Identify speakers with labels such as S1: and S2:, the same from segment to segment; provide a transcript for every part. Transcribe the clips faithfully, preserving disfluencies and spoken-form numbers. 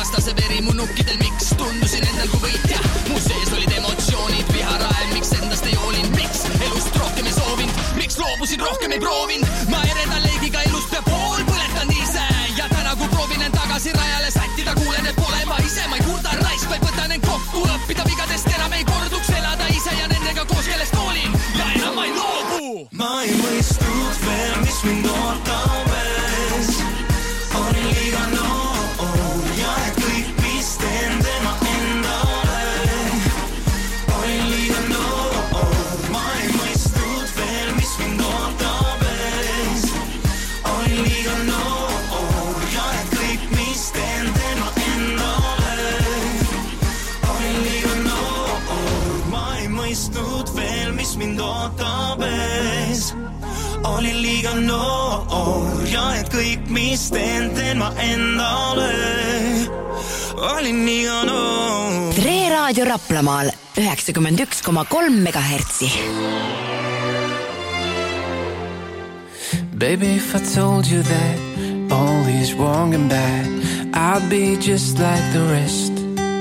S1: vastase veri mu nukkidel, miks tundusin endal kui võitja. Mu sees olid emotsioonid, viharael, miks endast ei hoolin, miks elust rohkem ei soovin, miks loobusin, rohkem ei proovin. Ma eredan leigiga elust pea pool põletan ise ja täna kui proovin end tagasi rajale sättida, kuulen, et pole ma ise, ma ei kurda raisk, vaid võtan end kokku, õppida vigadest enam ei korduks, elada ise ja nendega koos, kellest hoolin ja enam ma ei loobu.
S2: Ma ei mõistnud veel, mis mind ootab ees, olin liiga noor ja et kõik, mis teen tema endale, olin liiga noor. Ma ei mõistnud veel, mis mind ootab ees, olin liiga noor ja et kõik, mis teen tema endale, olin liiga noor. Ma ei mõistnud veel, mis mind ootab ees, olin liiga noor ja et kõik, mis teen, teen ma endale, olin liiga noor.
S3: Tre Raadio Raplamaal üheksakümmend üks koma kolm megahertsi.
S4: Baby, if I told you that all is wrong and bad, I'd be just like the rest.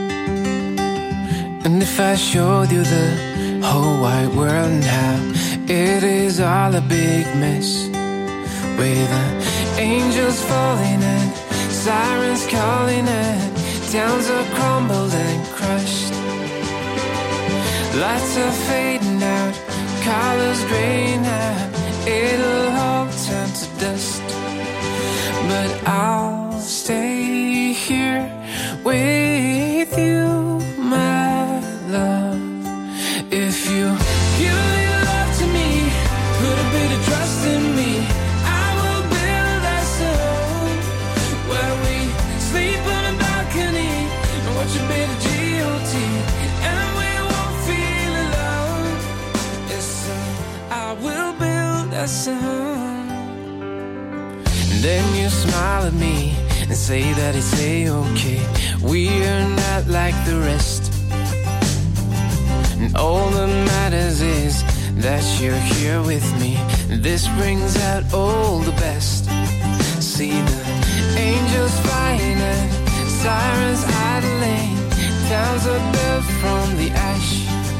S4: And if I showed you the whole wide world and how it is all a big mess, with the angels falling and sirens calling and towns are crumbled and crushed, lights are fading out, colors graying out, it'll all turn to dust. But I'll stay here with you, my love. If you give a little love to me, put a bit of trust in me, I will build us a home where we sleep on a balcony and watch a bit of G O T, and we won't feel alone. Yes, sir, I will build us a home. And then you smile at me and say that it's a-okay, we are not like the rest. And all that matters is that you're here with me. This brings out all the best. See the angels flying and sirens idling, towns are built from the ash,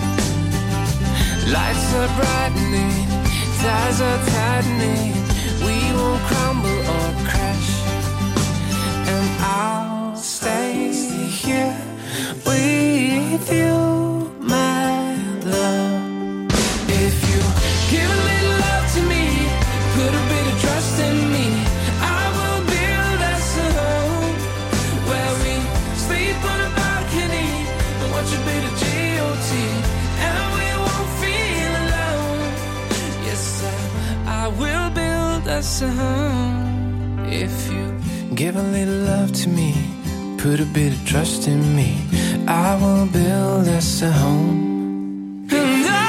S4: lights are brightening, ties are tightening, we won't crumble or crash. And I'll stay here with you, my love. If you give a little love to me, put a bit of trust in me, I will build us a home where we sleep on a balcony and watch a bit of G O T, and we won't feel alone. Yes, I, I will build us a home. If you give a little love to me, put a bit of trust in me, I will build us a home. And I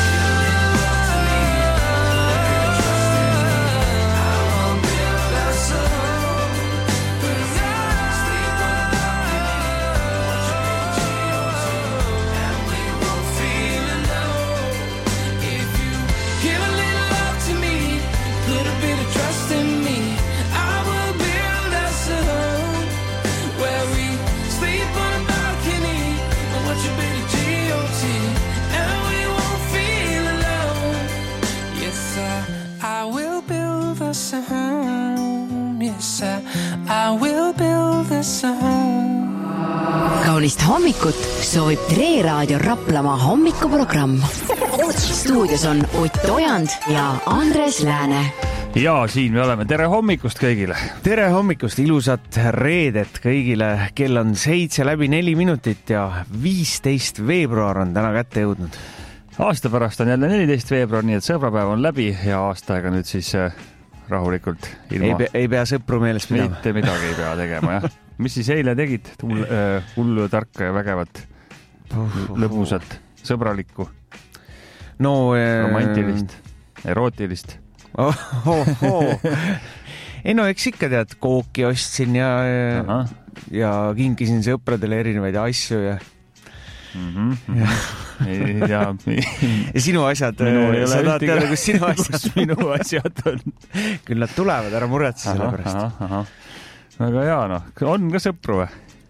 S3: kaunist hommikut soovib Tre Raadio Raplamaa hommikuprogramm. Stuudios on Ott Ojand ja Andres Lääne.
S5: Ja siin me oleme. Tere hommikust kõigile.
S6: Tere hommikust, ilusat reedet kõigile. Kell on seitse läbi neli minutit ja viisteist veebruar on täna kätte jõudnud.
S5: Aasta pärast on jälle neliteist veebruar, nii et sõbrapäev on läbi ja aastaega nüüd siis rahulikult ilma.
S6: Ei, pe- ei pea sõpru meeles pidama.
S5: Mitte midagi ei pea tegema, jah. Mis siis eile tegid? Hullu, tarka ja vägevat, lõbusat, sõbralikku,
S6: no,
S5: romantilist, erootilist.
S6: Oh, oh, oh. Ei no, eks ikka tead, kooki ostsin ja, ja, ja kinkisin sõpradele erinevaid asju ja
S5: mm-hmm. ja, ja,
S6: ja sinu asjad, sa tahad teada, kus sinu asjad,
S5: minu asjad on.
S6: Küll nad tulevad, ära muretse selle pärast.
S5: Aga jaa, noh, on ka sõpru või?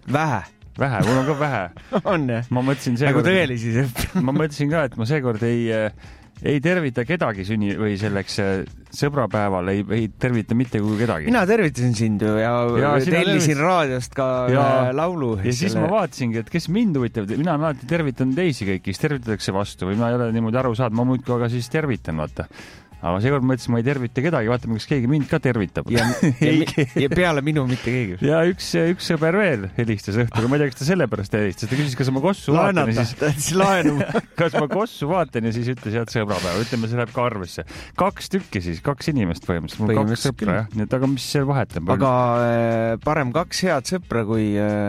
S6: Vähe.
S5: Vähe, mul on ka vähe.
S6: On jah?
S5: Ma mõtlesin
S6: nagu
S5: seekord...
S6: tõelisi sõpru.
S5: Ma mõtlesin ka, et ma seekord ei, ei tervita kedagi sünni või selleks sõbrapäeval, ei, ei tervita mitte kui kedagi.
S6: Mina tervitasin sind ju ja, ja tellisin raadiost ka ja, laulu.
S5: Ja siis selle... ma vaatasingi, et kes mind huvitav, mina olen alati tervitan teisi kõiki, kes tervitatakse vastu või ma ei ole niimoodi aru saanud, ma muudki aga siis tervitan, vaata. Aga seekord mõtlesin, ma ei tervita kedagi, vaatame, kas keegi mind ka tervitab.
S6: Ja, ja, ja peale minu mitte keegi.
S5: Ja üks, üks sõber veel helistas õhtuga, ma ei tea, kas ta selle pärast helistas, ta küsis, kas ma kossu vaatan ja siis...
S6: Laenu.
S5: kas ma kossu vaatan ja siis ütles, head sõbrapäeva, ütleme, see läheb ka arvesse. Kaks tükki siis, kaks inimest põhimõtteliselt, mul kaks sõpra, jah. Nii et aga mis see vahetab?
S6: Aga parem kaks head sõpra kui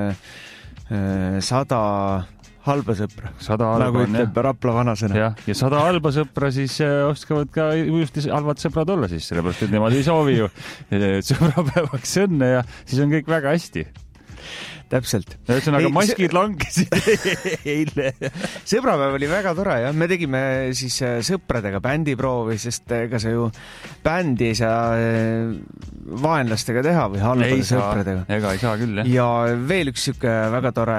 S6: sada... halba sõpra.
S5: Sada halba
S6: nagu on, ütleb Rapla vanasõna.
S5: Ja, ja sada halba sõpra siis äh, oskavad ka just halvad sõbrad olla siis, sellepärast, et nemad ei soovi ju sõbrapäevaks õnne ja siis on kõik väga hästi.
S6: Täpselt.
S5: Ühesõnaga maskid see... langesid eile.
S6: Sõbrapäev oli väga tore, jah. Me tegime siis sõpradega bändiproovi, sest ega sa ju bändi ei saa vaenlastega teha või halbade sõpradega.
S5: Ega ei saa küll, jah.
S6: Ja veel üks siuke väga tore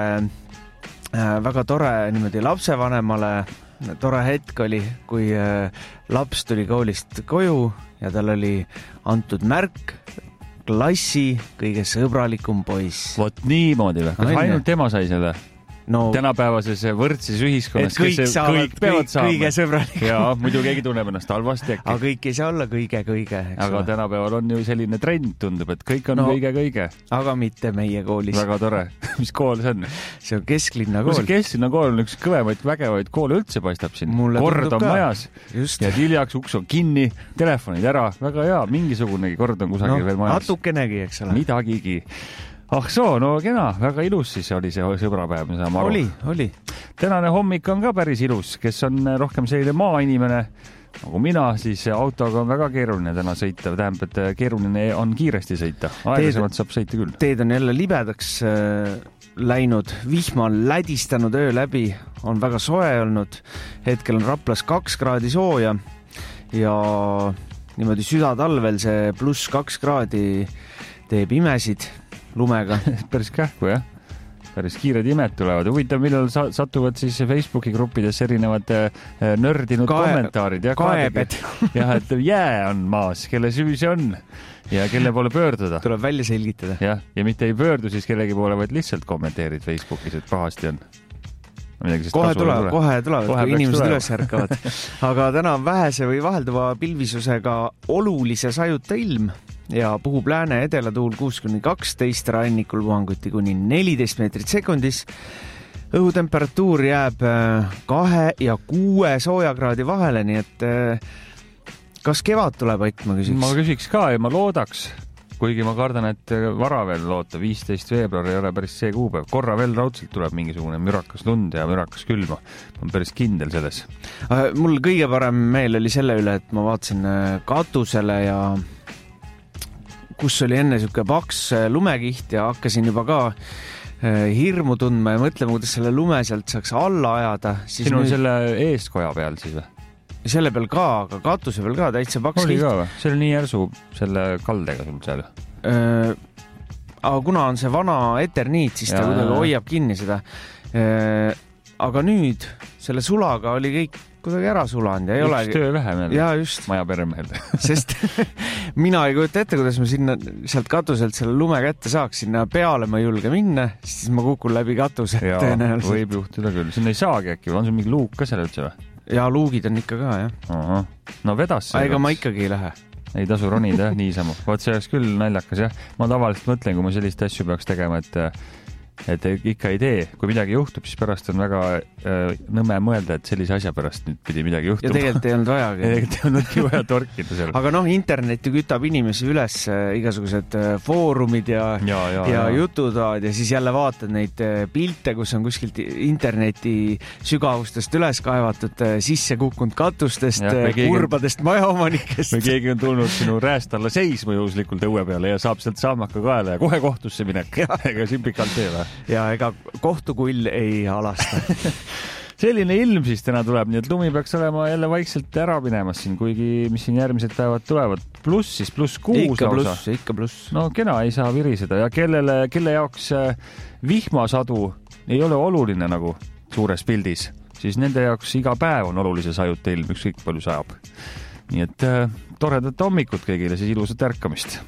S6: väga tore niimoodi lapsevanemale tore hetk oli, kui laps tuli koolist koju ja tal oli antud märk klassi kõige sõbralikum poiss.
S5: Vot niimoodi või? Kas ainult tema sai selle? No, tänapäevases võrdses ühiskonnas,
S6: kõik kes saavad, kõik peavad saama. Kõige sõbralik.
S5: Ja muidu keegi tunneb ennast halvasti.
S6: Aga kõik ei saa olla kõige-kõige.
S5: Aga tänapäeval on ju selline trend, tundub, et kõik on kõige-kõige. No,
S6: aga mitte meie koolis.
S5: Väga tore. Mis kool see on?
S6: See on kesklinna kool.
S5: See kesklinna kool on üks kõvemaid, vägevaid koole üldse paistab siin.
S6: Mulle
S5: kord on
S6: ka.
S5: Majas. Just. Ja hiljaks uks on kinni, telefonid ära. Väga hea, mingisugunegi kord on kusagil no, veel majas.
S6: Natukenegi, eks ole.
S5: Midagigi. Ah soo, no kena, väga ilus siis oli see sõbrapäev, me saame aru.
S6: Oli, oli.
S5: Tänane hommik on ka päris ilus, kes on rohkem selline maainimene, nagu mina, siis autoga on väga keeruline täna sõita, tähendab, et keeruline on kiiresti sõita. Aeglasemalt saab sõita küll.
S6: Teed on jälle libedaks äh, läinud, vihma on lädistanud öö läbi, on väga soe olnud. Hetkel on Raplas kaks kraadi sooja ja niimoodi südatalvel see pluss kaks kraadi teeb imesid lumega.
S5: Päris kähku, jah. Päris kiired imed tulevad. Huvitav, millal sa satuvad siis Facebooki gruppides erinevad nördinud Kae... kommentaarid. Ja
S6: kaebed.
S5: Jah, et jää on maas, kelle süü see on ja kelle poole pöörduda.
S6: Tuleb välja selgitada.
S5: Jah, ja mitte ei pöördu siis kellegi poole, vaid lihtsalt kommenteerid Facebookis, et pahasti on.
S6: Kohe tulevad, kohe tulevad, kui inimesed tuleva. Üles ärkavad. Aga täna on vähese või vahelduva pilvisusega olulise sajuta ilm ja puhub lääne edelatuul kuus kuni kaksteist, rannikul puhanguti kuni neliteist meetrit sekundis. Õhutemperatuur jääb kahe ja kuue soojakraadi vahele, nii et kas kevad tuleb, Ott, ma küsiks?
S5: Ma küsiks ka ja ma loodaks, kuigi ma kardan, et vara veel loota, viisteist veebruar ei ole päris see kuupäev. Korra veel raudselt tuleb mingisugune mürakas lund ja mürakas külma. Ma olen päris kindel selles.
S6: Mul kõige parem meel oli selle üle, et ma vaatasin katusele ja kus oli enne siuke paks lumekiht ja hakkasin juba ka hirmu tundma ja mõtlema, kuidas selle lume sealt saaks alla ajada.
S5: Sinu nüüd... selle eestkoja peal siis või?
S6: Selle peal ka, aga katuse peal ka täitsa paks
S5: oli
S6: kiht.
S5: Oli ka või? See oli nii järsu selle kaldega sul seal?
S6: Äh, aga kuna on see vana eterniit, siis ja, ta kuidagi hoiab kinni seda. Äh, aga nüüd selle sulaga oli kõik kuidagi ära sulanud. Ja ei
S5: üks
S6: olegi...
S5: töö vähem
S6: ja, just.
S5: Maja peremehel.
S6: Sest mina ei kujuta ette, kuidas ma sinna sealt katuselt selle lume kätte saaks. Sinna peale ma ei julge minna, siis ma kukun läbi katuse.
S5: Ja, võib juhtuda küll. Sinna ei saagi äkki, on sul mingi luuk ka selle üldse või? Ja
S6: luugid on ikka ka, jah.
S5: Aha. No vedas see.
S6: Ega ma ikkagi ei lähe.
S5: Ei tasu ronida, niisama. Vaat see oleks küll naljakas, jah. Ma tavaliselt mõtlen, kui ma sellist asju peaks tegema, et et ikka ei tee. Kui midagi juhtub, siis pärast on väga äh, nõme mõelda, et sellise asja pärast nüüd pidi midagi juhtuma.
S6: Ja tegelikult ei olnud vajagi.
S5: Tegelikult ei olnudki vaja torkida seal.
S6: Aga noh, internet ju kütab inimesi üles äh, igasugused äh, foorumid ja, ja, ja, ja, ja jututoad ja siis jälle vaatad neid äh, pilte, kus on kuskilt interneti sügavustest üles kaevatud äh, sisse kukkunud katustest, äh, keegi... kurbadest majaomanikest.
S5: Või keegi on tulnud sinu rääst alla seisma juhuslikult õue peale ja saab sealt saamaka kaela ja kohe kohtusse minek. Ega siin pikalt ei ole.
S6: Ja ega kohtukull ei alasta.
S5: selline ilm siis täna tuleb, nii et lumi peaks olema jälle vaikselt ära minemas siin, kuigi mis siin järgmised päevad tulevad. Pluss siis pluss kuus
S6: ikka
S5: lausa.
S6: Pluss, ikka pluss.
S5: No kena, ei saa viriseda ja kellele, kelle jaoks vihmasadu ei ole oluline nagu suures pildis, siis nende jaoks iga päev on olulise sajuta ilm, ükskõik palju sajab. Nii et äh, toredat hommikut kõigile, siis ilusat ärkamist.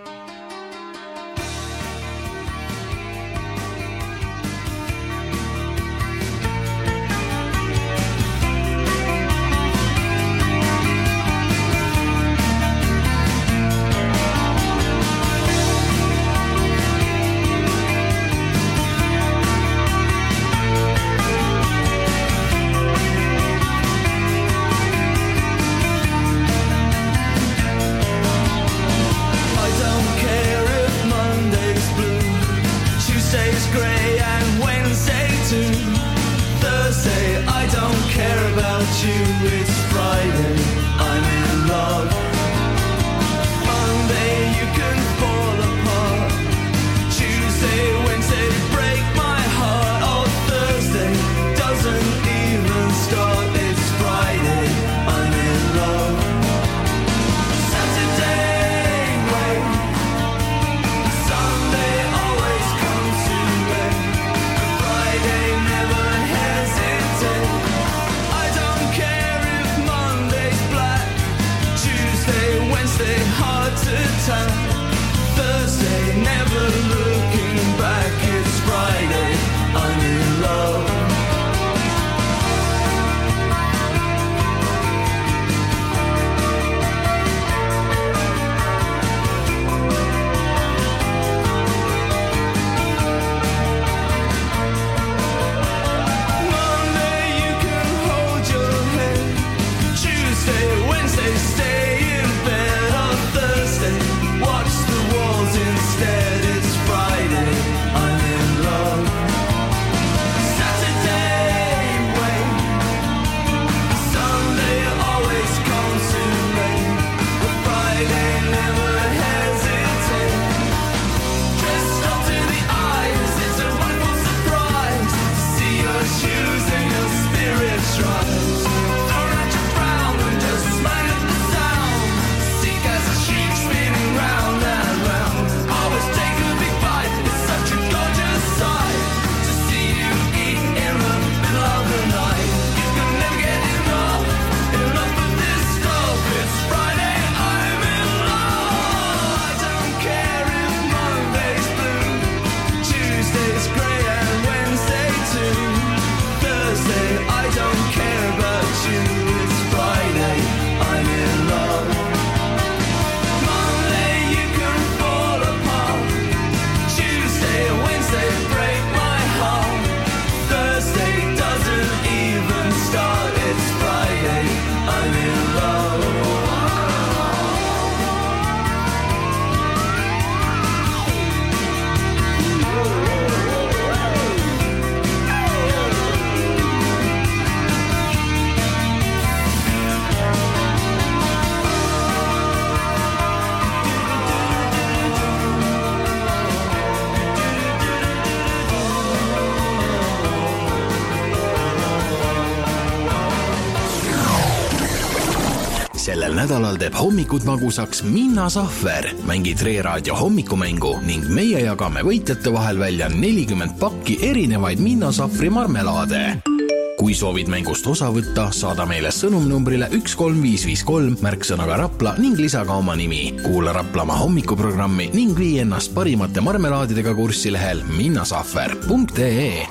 S7: Sellel nädalal teeb hommikud magusaks Minna Sahver. Mängid Tre Raadio hommikumängu ning meie jagame võitjate vahel välja nelikümmend pakki erinevaid Minna Sahvri marmelaade. Kui soovid mängust osa võtta, saada meile sõnumnumbrile üks kolm viis viis kolm märksõnaga Rapla ning lisa ka oma nimi. Kuula Raplamaa hommikuprogrammi ning vii ennast parimate marmelaadidega kurssi lehel minnasahver punkt ee.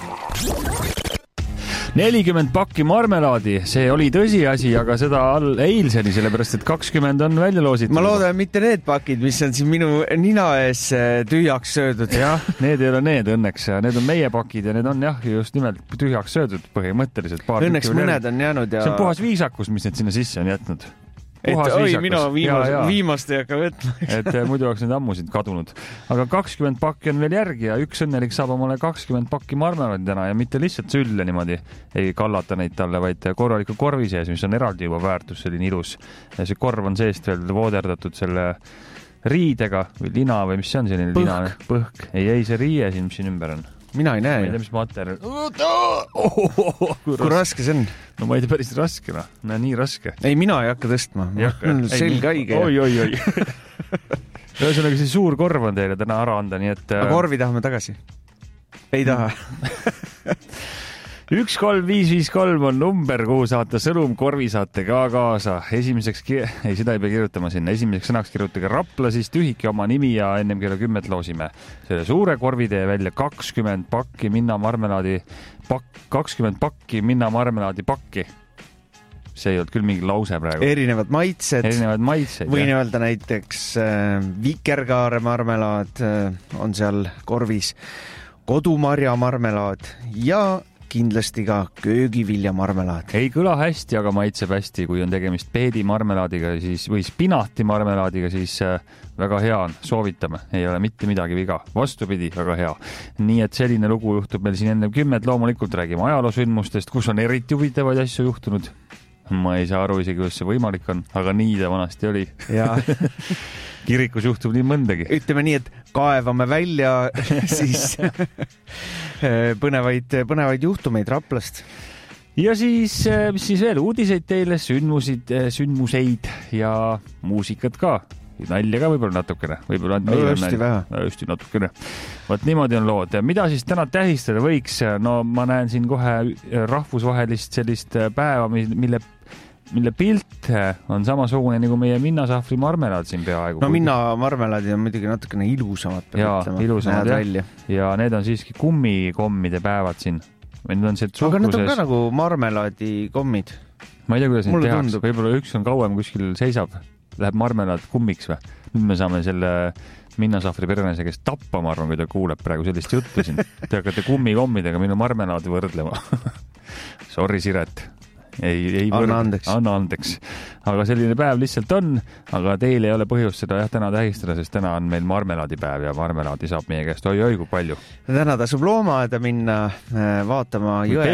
S5: nelikümmend pakki marmelaadi, see oli tõsiasi, aga seda all eilseni, sellepärast et kakskümmend on välja loositud.
S6: Ma loodan mitte need pakid, mis on siin minu nina ees tühjaks söödud.
S5: Jah, need ei ole need õnneks. Need on meie pakid ja need on jah, just nimelt tühjaks söödud põhimõtteliselt.
S6: Õnneks mõned on jäänud ja...
S5: See on puhas viisakus, mis need sinna sisse on jätnud.
S6: Et oi, mina viimast, ja, ja. viimast ei hakka võtma.
S5: Et muidu oleks need ammu sind kadunud. Aga kakskümmend pakki on veel järgi ja üks õnnelik saab omale kakskümmend pakki marmelaadi täna ja mitte lihtsalt sülle niimoodi ei kallata neid talle, vaid korraliku korvi sees, mis on eraldi juba väärtus, selline ilus. Ja see korv on seest veel vooderdatud selle riidega või lina või mis see on selline
S6: põhk.
S5: Lina? Põhk. Ei, ei, see riie siin, mis siin ümber on.
S6: mina ei näe.
S5: Ma ei tea, mis materjal. Oh, oh, oh,
S6: kui raske, raske see on?
S5: No ma ei tea, päris raske, no. No nii raske.
S6: Ei, mina ei hakka tõstma. Selg haige.
S5: Oi, oi, oi. Ühesõnaga, see suur korv on teile täna ära anda, nii et...
S6: Aga korvi tahame tagasi. Ei taha.
S5: üks kolm viis viis kolm on number, kuhu saate sõnum, korvi saate ka kaasa. Esimeseks, ei, seda ei pea kirjutama sinna. Esimeseks sõnaks kirjutage Rapla, siis tühike oma nimi ja ennem kella kümmet loosime selle suure korvi tee välja kakskümmend pakki minna marmelaadi pakk, kakskümmend pakki minna marmelaadi pakki. See ei olnud küll mingi lause praegu.
S6: Erinevad maitsed.
S5: Erinevad maitsed.
S6: Võin öelda näiteks äh, vikerkaare marmelaad äh, on seal korvis, kodumarja marmelaad ja kindlasti ka köögivilja marmelaad.
S5: Ei kõla hästi, aga maitseb hästi. Kui on tegemist peedi marmelaadiga siis, või spinati marmelaadiga, siis väga hea on. Soovitame. Ei ole mitte midagi viga. Vastupidi, väga hea. Nii et selline lugu juhtub meil siin enne kümmet. Loomulikult räägime ajaloosündmustest, kus on eriti huvitavaid asju juhtunud. Ma ei saa aru isegi, kuidas see võimalik on, aga nii ta vanasti oli. Ja. Kirikus juhtub nii mõndagi.
S6: Ütleme nii, et kaevame välja siis põnevaid, põnevaid juhtumeid Raplast.
S5: Ja siis, mis siis veel, uudiseid teile, sündmusid, sündmuseid ja muusikat ka. Nalja ka võib-olla natukene. Võib-olla
S6: no, östi vähe.
S5: Östi natukene. Vaat niimoodi on lood. Mida siis täna tähistada võiks? No ma näen siin kohe rahvusvahelist sellist päeva, mille mille pilt on samasugune nagu meie minnasahvri marmelaad siin peaaegu.
S6: No minna marmelaadid on muidugi natukene ilusamad.
S5: Ja, ilusamad jah. Ja need on siiski kummikommide päevad siin. Need on suhkuses...
S6: Aga need on ka nagu marmelaadikommid.
S5: Ma ei tea, kuidas neid tehakse. Võib-olla üks on kauem kuskil seisab. Läheb marmelaad kummiks või? Nüüd me saame selle minnasahvri perenese, kes tappa, ma arvan, kui ta kuuleb praegu sellist juttu siin. Te hakkate kummikommidega minu marmelaadi võrdlema. Sorry, Siret. Ei, ei
S6: anna andeks.
S5: Anna andeks. Aga selline päev lihtsalt on, aga teil ei ole põhjust seda jah, täna tähistada, sest täna on meil marmelaadipäev ja marmelaadi saab meie käest oi, oi, kui palju.
S6: Täna tasub loomaaeda minna vaatama jõe,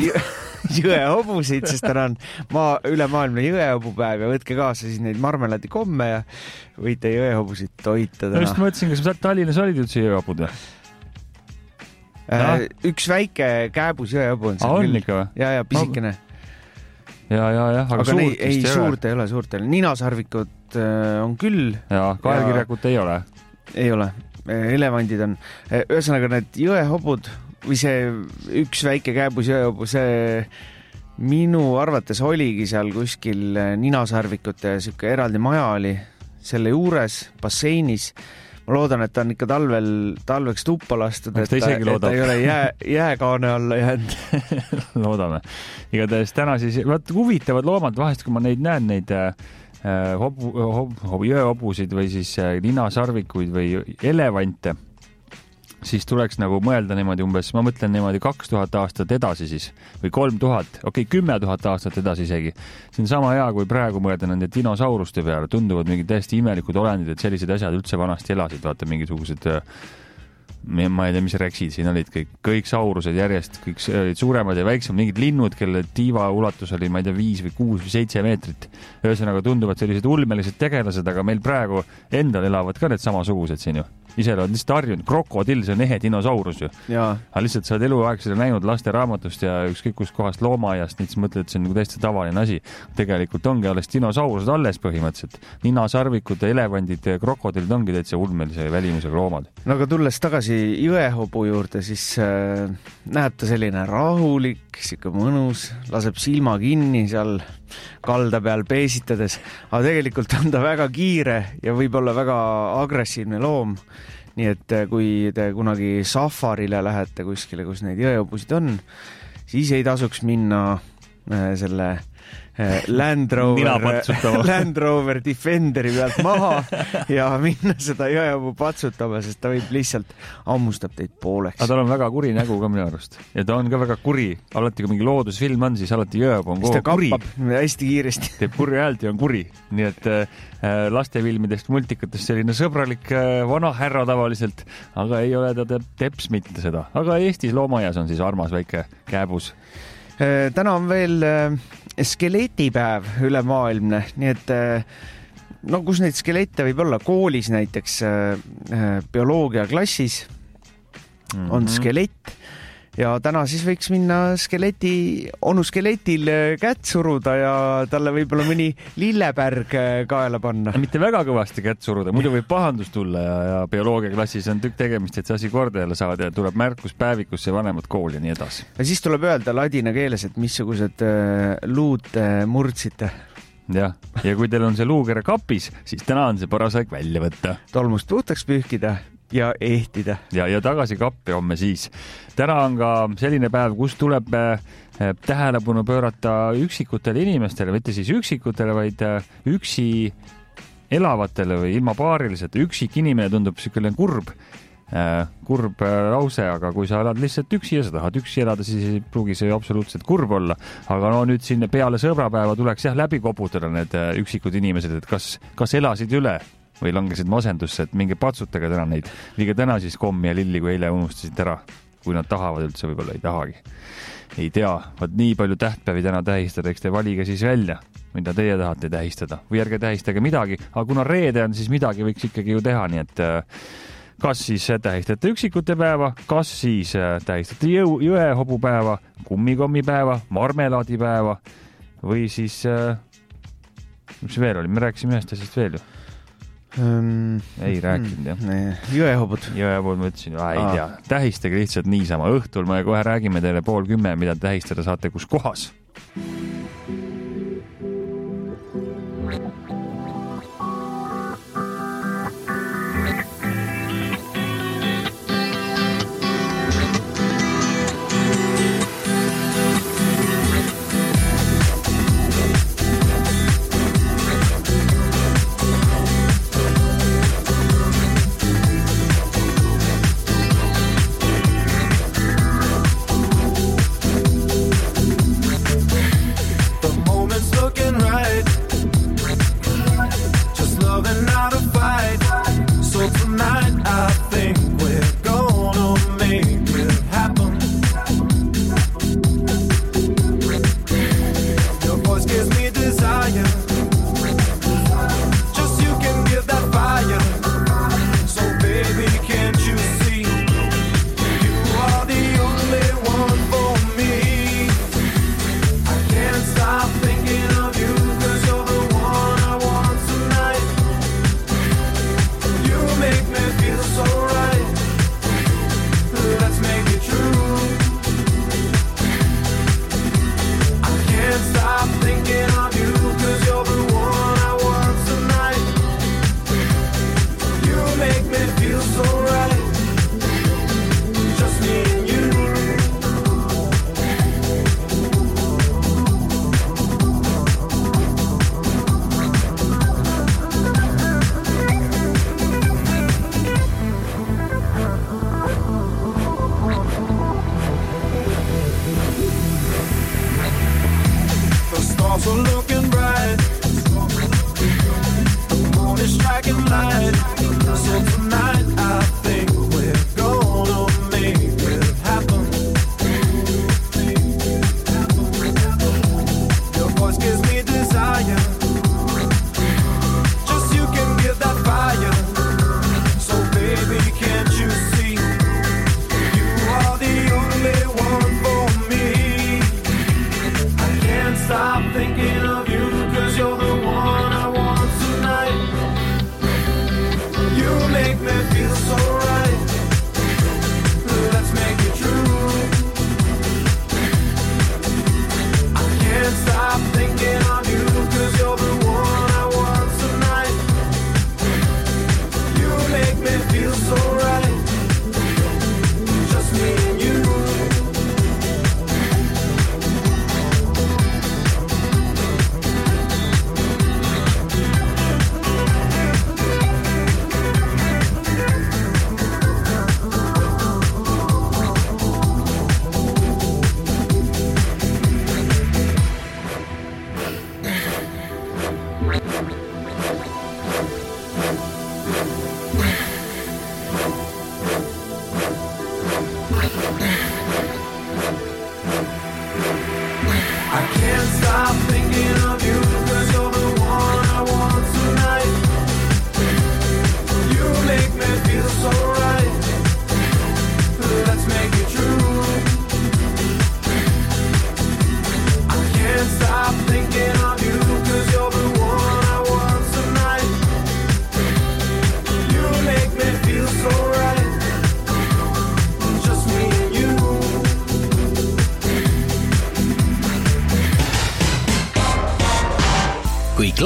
S6: jõehobusid, sest täna on maa, ülemaailmne jõehobupäev ja võtke kaasa siis neid marmelaadikomme ja võite jõehobusid toita täna.
S5: Just mõtlesin, kas sa Tallinnas olid üldse jõehobud või?
S6: Äh, üks väike kääbus jõehobu on seal
S5: ah, küll. Ikka,
S6: ja, ja pisikene.
S5: Ja, ja, ja, aga, aga
S6: suurt ei, ei suurt ei ole, suurt ei ole. Ninasarvikud äh, on küll.
S5: Ja, kaelkirjakut ja... ei ole.
S6: Ei ole. Elevandid on. Ühesõnaga need jõehobud või see üks väike kääbus jõehobu, see minu arvates oligi seal kuskil ninasarvikute siuke eraldi maja oli selle juures basseinis. Ma loodan, et ta on ikka talvel, talveks tuppa lastud, et ta, et ta ei ole jää, jääkaane alla jäänud.
S5: Loodame. Igatahes täna siis, vaat huvitavad loomad vahest, kui ma neid näen, neid äh, hobu, hob, hob, jõehobusid või siis äh, ninasarvikuid või elevante, siis tuleks nagu mõelda niimoodi umbes, ma mõtlen niimoodi kaks tuhat aastat edasi siis või kolm tuhat, okei, kümme tuhat aastat edasi isegi. See on sama hea, kui praegu mõelda nende dinosauruste peale, tunduvad mingid täiesti imelikud olendid, et sellised asjad üldse vanasti elasid, vaata mingisugused, ma ei tea, mis reksid siin olid, kõik, kõik saurused järjest, kõik olid suuremad ja väiksemad, mingid linnud, kelle tiiva ulatus oli, ma ei tea, viis või kuus või seitse meetrit. Ühesõnaga tunduvad sellised ulmelised tegelased, aga meil praegu endal elavad ka need samasugused siin ju. Ise oled lihtsalt harjunud, krokodill, see on ehe dinosaurus ju. Aga lihtsalt sa oled eluaeg seda näinud laste raamatust ja ükskõik kust kohast loomaaiast, nii siis mõtled, et see on nagu täiesti tavaline asi. Tegelikult ongi alles dinosaurused alles põhimõtteliselt. Ninasarvikud, elevandid, krokodillid ongi täitsa ulmelise välimusega loomad.
S6: No aga tulles tagasi jõehobu juurde, siis äh, näeb ta selline rahulik, siuke mõnus, laseb silma kinni seal kalda peal peesitades, aga tegelikult on ta väga kiire ja võib-olla väga agressiivne loom. Nii et kui te kunagi safarile lähete kuskile, kus neid jõehobusid on, siis ei tasuks minna selle Land Rover, Land Rover Defenderi pealt maha ja minna seda jõehobu patsutama, sest ta võib lihtsalt ammustab teid pooleks.
S5: Aga tal on väga kuri nägu ka minu arust. Ja ta on ka väga kuri. Alati, kui mingi loodusfilm on, siis alati jõehobu on kogu kuri.
S6: Ta kappab hästi kiiresti.
S5: Teeb kuri häält ja on kuri. Nii et äh, lastefilmidest, multikatest selline sõbralik äh, vana härra tavaliselt, aga ei ole ta teps mitte seda. Aga Eestis loomaaias on siis armas väike kääbus.
S6: Täna on veel skeletipäev ülemaailmne, nii et no kus neid skelette võib olla koolis näiteks bioloogia klassis mm-hmm. on skelett ja täna siis võiks minna skeleti, onu skeletil kätt suruda ja talle võib-olla mõni lillepärg kaela panna.
S5: Mitte väga kõvasti kätt suruda, muidu võib pahandus tulla ja, ja bioloogiaklassis on tükk tegemist, et see asi korda jälle saada ja tuleb märkus päevikusse vanemad kooli ja nii edasi.
S6: Ja siis tuleb öelda ladina keeles, et missugused luud murdsite.
S5: jah, ja kui teil on see luukere kapis, siis täna on see paras aeg välja võtta.
S6: Tolmust puhtaks pühkida ja ehtida.
S5: Ja, ja tagasi kappi homme siis. Täna on ka selline päev, kus tuleb tähelepanu pöörata üksikutele inimestele, mitte siis üksikutele, vaid üksi elavatele või ilma paariliselt. Üksik inimene tundub selline kurb, kurb lause, aga kui sa elad lihtsalt üksi ja sa tahad üksi elada, siis ei pruugi see absoluutselt kurb olla. Aga no nüüd siin peale sõbrapäeva tuleks jah läbi koputada need üksikud inimesed, et kas, kas elasid üle või langesid masendusse, et minge patsutage täna neid. Liige täna siis kommi ja lilli, kui eile unustasid ära, kui nad tahavad üldse, võib-olla ei tahagi. Ei tea, vaat nii palju tähtpäevi täna tähistada, eks te valige siis välja, mida teie tahate tähistada. Või ärge tähistage midagi, aga kuna reede on, siis midagi võiks ikkagi ju teha, nii et kas siis tähistate üksikute päeva, kas siis tähistate jõu, jõehobupäeva, kummikommipäeva, marmelaadipäeva või siis, mis veel oli, me rääkisime ühest asjast veel ju.
S6: Um,
S5: ei rääkinud jah.
S6: Jõehobud.
S5: Jõehobud ma ütlesin, ei tea. Tähistage lihtsalt niisama. Õhtul me kohe räägime teile pool kümme, mida tähistada saate kus kohas.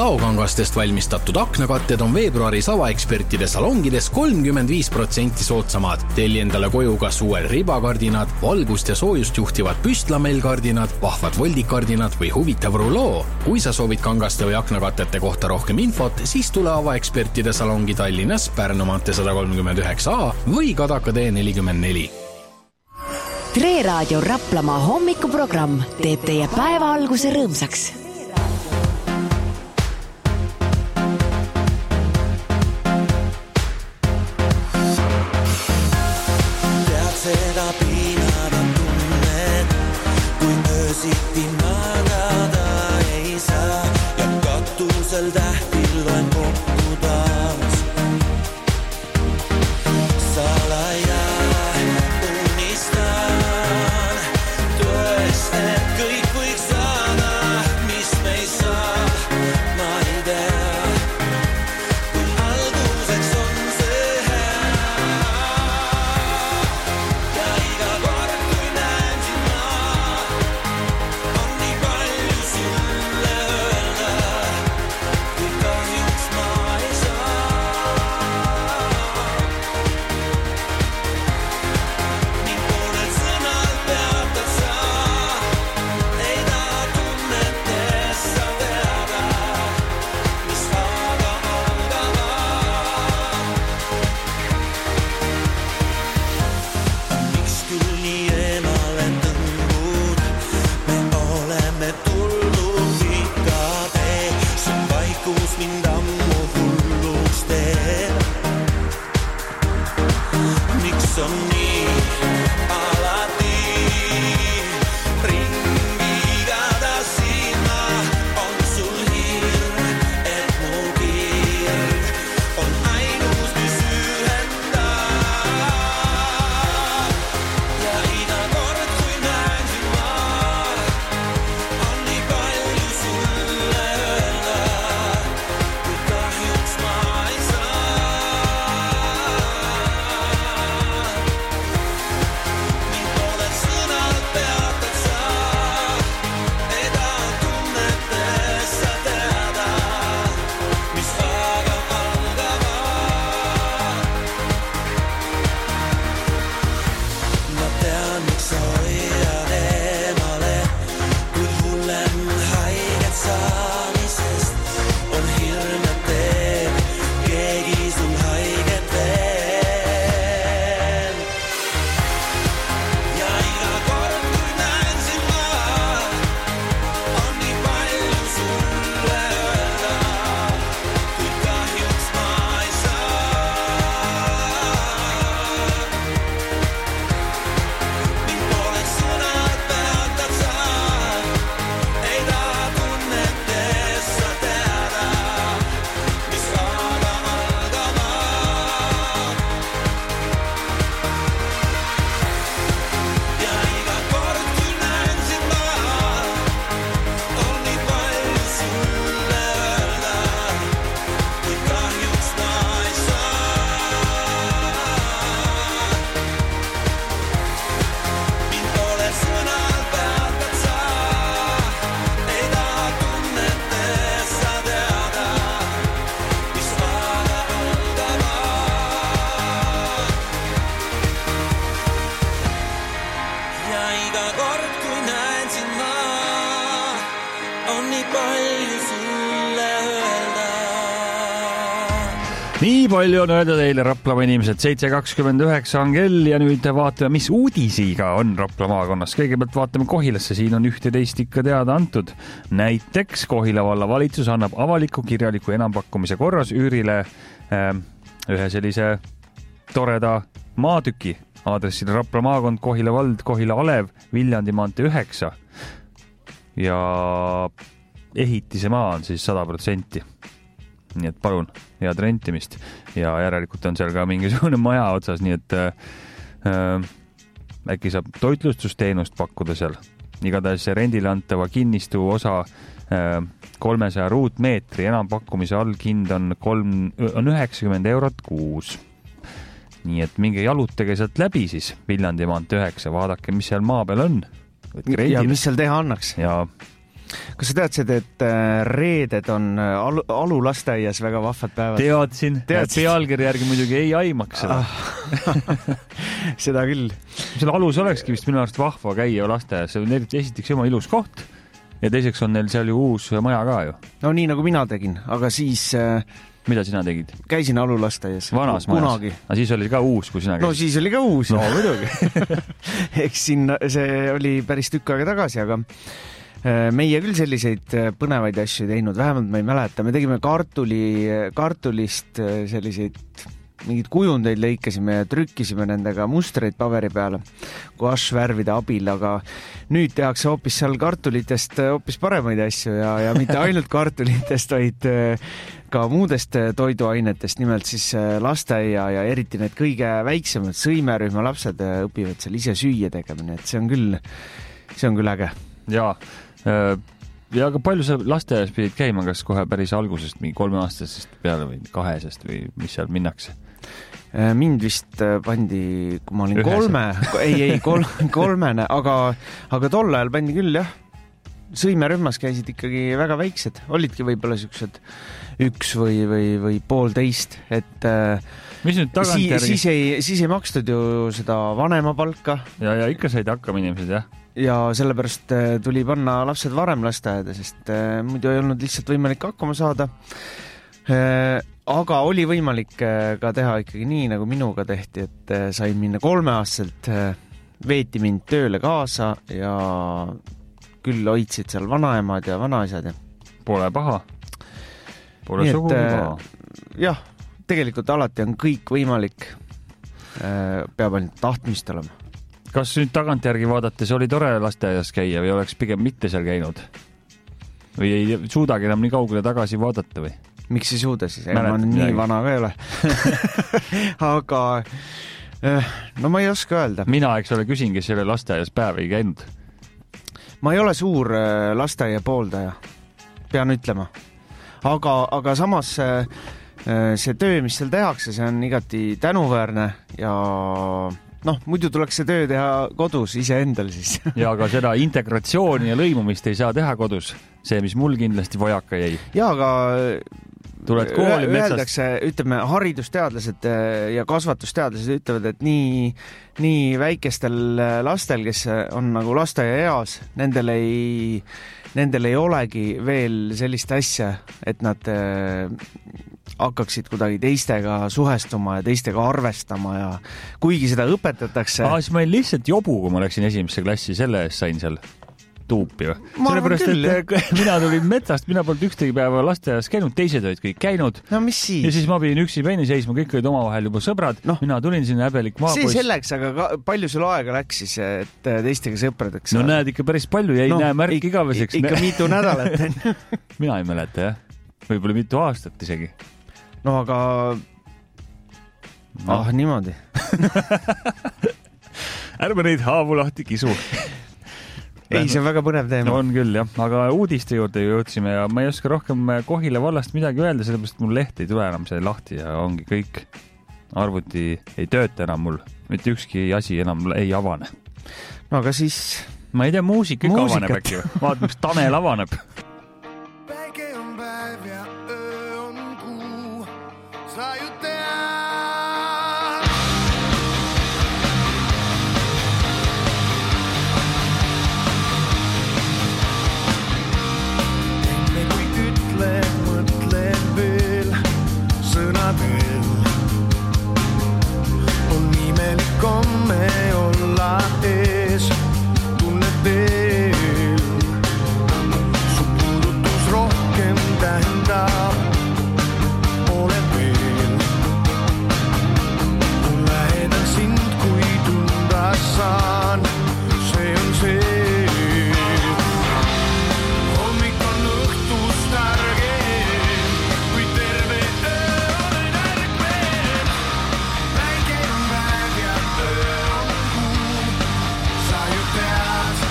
S7: laokangastest valmistatud aknakatted on veebruaris avaekspertide salongides kolmkümmend viis protsenti soodsamad. Telli endale koju kas uued ribakardinad, valgust ja soojust juhtivad püstlamellkardinad, vahvad voldikardinad või huvitav ruloo. Kui sa soovid kangaste või aknakatete kohta rohkem infot, siis tule avaekspertide salongi Tallinnas Pärnu maantee sada kolmkümmend üheksa A või Kadaka tee nelikümmend neli.
S3: Tre Raadio Raplamaa hommikuprogramm teeb teie päeva alguse rõõmsaks.
S2: Seda piinada tunnet, kui öösiti magada ei saa ja katusel tähtil loen kokku taas. Salaja unistan, tõestan kõik võiks saada, mis me ei saa, ma ei tea. Kui alguseks on see hea.
S5: Nii palju on öelda teile Raplamaa inimesed, seitse kakskümmend üheksa on kell ja nüüd vaatame, mis uudisiga on Rapla maakonnas. Kõigepealt vaatame Kohilasse, siin on ühteteist ikka teada antud. Näiteks Kohila valla valitsus annab avaliku kirjaliku enampakkumise korras üürile äh, ühe sellise toreda maatüki aadressil Rapla maakond, Kohila vald, Kohila Alev, Viljandi maantee üheksa ja ehitise maa on siis sada protsenti. Nii et palun, head rentimist ja järelikult on seal ka mingisugune maja otsas, nii et äh, äkki saab toitlustusteenust pakkuda seal. Igatahes rendile antava kinnistu osa äh, kolmesaja ruutmeetri enampakkumise allhind on, kolm, on üheksakümmend eurot kuus. Nii et minge jalutage sealt läbi siis Viljandi maantee üheksa, vaadake, mis seal maa peal on.
S6: Ja mis seal teha annaks.
S5: Ja
S6: Kas sa teadsid, et reeded on alu, alulasteaias väga vahvad päevad?
S5: Teadsin. Pealkirja järgi muidugi ei aimaks seda.
S6: Seda küll.
S5: Selle alus olekski vist minu arust vahva käia lasteaias. See on esiteks jama ilus koht ja teiseks on neil seal ju uus maja ka ju.
S6: No nii nagu mina tegin, aga siis...
S5: Mida sina tegid?
S6: Käisin alulasteaias.
S5: Vanas majas? Aga siis oli ka uus, kui sina käisid?
S6: No siis oli ka uus.
S5: No muidugi.
S6: Eks siin see oli päris tükk aega tagasi, aga meie küll selliseid põnevaid asju teinud, vähemalt ma ei mäleta. Me tegime kartuli, kartulist selliseid mingid kujundeid lõikasime ja trükkisime nendega mustreid paberi peale guašvärvide abil, aga nüüd tehakse hoopis seal kartulitest hoopis paremaid asju ja, ja mitte ainult kartulitest, vaid ka muudest toiduainetest, nimelt siis lasteaia ja eriti need kõige väiksemad sõimerühma lapsed õpivad seal ise süüa tegema, et see on küll, see on küll äge.
S5: Jaa, ja aga palju sa lasteaias pidid käima, kas kohe päris algusest mingi kolmeaastasest peale või kahesest või mis seal minnakse?
S6: Mind vist pandi, kui ma olin Ühese. kolme, ei, ei, kol, kolmene, aga, aga tol ajal pandi küll, jah. Sõimerühmas käisid ikkagi väga väiksed, olidki võib-olla siuksed üks või, või, või poolteist, et
S5: mis nüüd tagantjärgi?
S6: Siis, siis, ei, siis ei makstud ju seda vanemapalka.
S5: Ja, ja ikka said hakkama inimesed, jah?
S6: Ja sellepärast tuli panna lapsed varem lasteaeda, sest muidu ei olnud lihtsalt võimalik hakkama saada. Aga oli võimalik ka teha ikkagi nii, nagu minuga tehti, et sain minna kolmeaastaselt, veeti mind tööle kaasa ja küll hoidsid seal vanaemad ja vanaisad. Ja...
S5: Pole paha. Pole
S6: nii,
S5: sugugi paha.
S6: Jah, tegelikult alati on kõik võimalik. Peab ainult tahtmist olema.
S5: Kas nüüd tagantjärgi vaadates oli tore lasteaias käia või oleks pigem mitte seal käinud? Või ei suudagi enam nii kaugele tagasi vaadata või?
S6: Miks ei suuda siis? Ma nii midagi. Vana ka ei ole. Aga no ma ei oska öelda.
S5: Mina, eks ole, küsin, kes selle lasteaias päev ei käinud.
S6: Ma ei ole suur lasteaia pooldaja, pean ütlema. Aga, aga samas see töö, mis seal tehakse, see on igati tänuväärne ja... noh, muidu tuleks see töö teha kodus iseendal siis.
S5: Ja aga seda integratsiooni ja lõimumist ei saa teha kodus. See, mis mul kindlasti vajaka jäi.
S6: Ja, aga
S5: tuled kooli metsast.
S6: Öeldakse, ütleme, haridusteadlased ja kasvatusteadlased ütlevad, et nii, nii väikestel lastel, kes on nagu lasteaia eas, nendel ei, nendel ei olegi veel sellist asja, et nad hakkaksid kuidagi teistega suhestuma ja teistega arvestama ja kuigi seda õpetatakse...
S5: Aa, siis ma olin lihtsalt jobu, kui ma läksin esimesse klassi, selle eest sain seal tuupi. Sellepärast, küll, et jah. Mina tulin metsast, mina polnud ükstegi päeva lasteaias käinud, teised olid kõik käinud.
S6: No mis siis?
S5: Ja siis ma pidin üksi penni seisma, kõik olid omavahel juba sõbrad. No, mina tulin sinna häbelik maapoiss.
S6: See selleks, aga ka, palju sul aega läks siis, et teistega sõpradeks?
S5: No näed, ikka päris palju jäi no, näe märk igaveseks.
S6: Ikka mitu nädalat.
S5: Mina ei mäleta, jah. Võib-olla mitu aastat isegi.
S6: No aga... No. Ah, niimoodi.
S5: Ärme neid haavu lahti kisu.
S6: Ei, see on väga põnev teema.
S5: No, on küll, jah. Aga uudiste juurde jõudsime ja ma ei oska rohkem Kohila vallast midagi öelda, sellepärast mul leht ei tule enam see lahti ja ongi kõik. Arvuti ei tööta enam mul. Mitte ükski asi enam ei avane.
S6: No aga siis...
S5: Ma ei tea, muusik ikka avaneb äkki. Vaat, mis Tanel avaneb.
S8: Päike on päev ja öö on kuu. Sa ju tead. Enne kui ütle, mõtle veel, sõna veel. On imelik komme olla ees, tunne veel. Su puudutus rohkem tähendab, ole veel. On lähedal sind, kui tunda saan, see on see. Hommik on õhtust ärgel, kui terve öö olen ärkvel. Päike on päev ja öö on kuu, sa ju tead.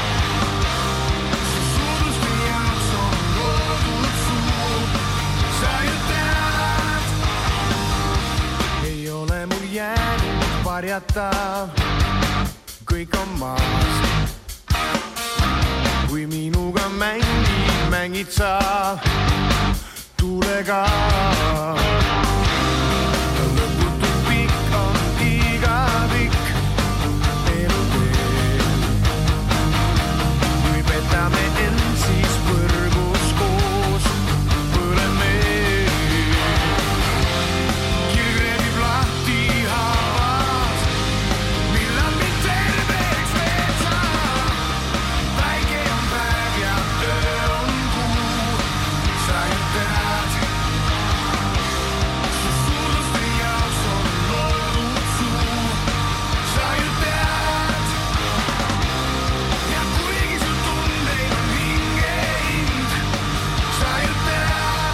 S8: Su suuduste jaoks on loodud suu, sa ju tead. Ei ole mul jäänud varjata, kõik on maas. kui minuga mängid, mängid sa tuulega. Lõputu pikk on iga pikk elutee. Kui petame end, siis põrgus koos põleme. Kirgrebib lahti haavad, millal mind terveks veel saab. Päike on päev ja öö on kuu, sa ju tead. Su suuduste jaoks on loodud suu, sa ju tead. Ja kuigi su tundeid on hinge hind, sa ju tead.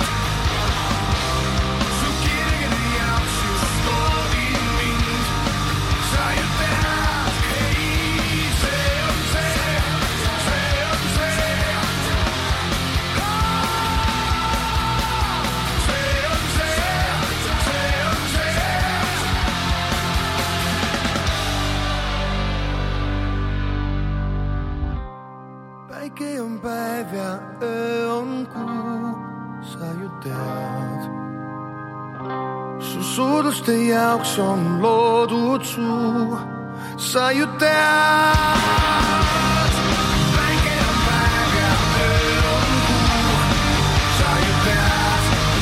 S8: Su kirgede jaoks just loodin mind, sa ju tead. Hei, see on see, see on see. See on see, see on see. Päike on päev ja öö on kuu, sa ju tead. Su suuduste jaoks on loodud suu, sa ju tead. Päike on päev ja öö on kuu, sa ju tead.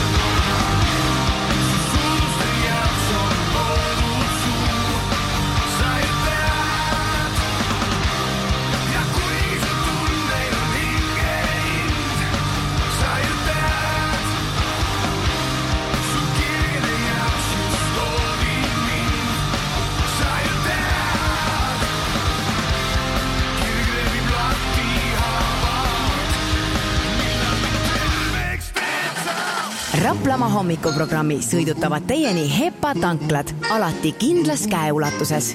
S8: Su suuduste jaoks on loodud suu, sa ju tead. Ja kuigi su tundeid on hinge hind, sa ju tead. Su kirgede jaoks just loodin mind, sa ju tead. Kirgrebib lahti haavad, millal mind terveks teed sa.
S3: Raplamaa hommikuprogrammi sõidutavad teieni Hepa tanklad, alati kindlas käeulatuses.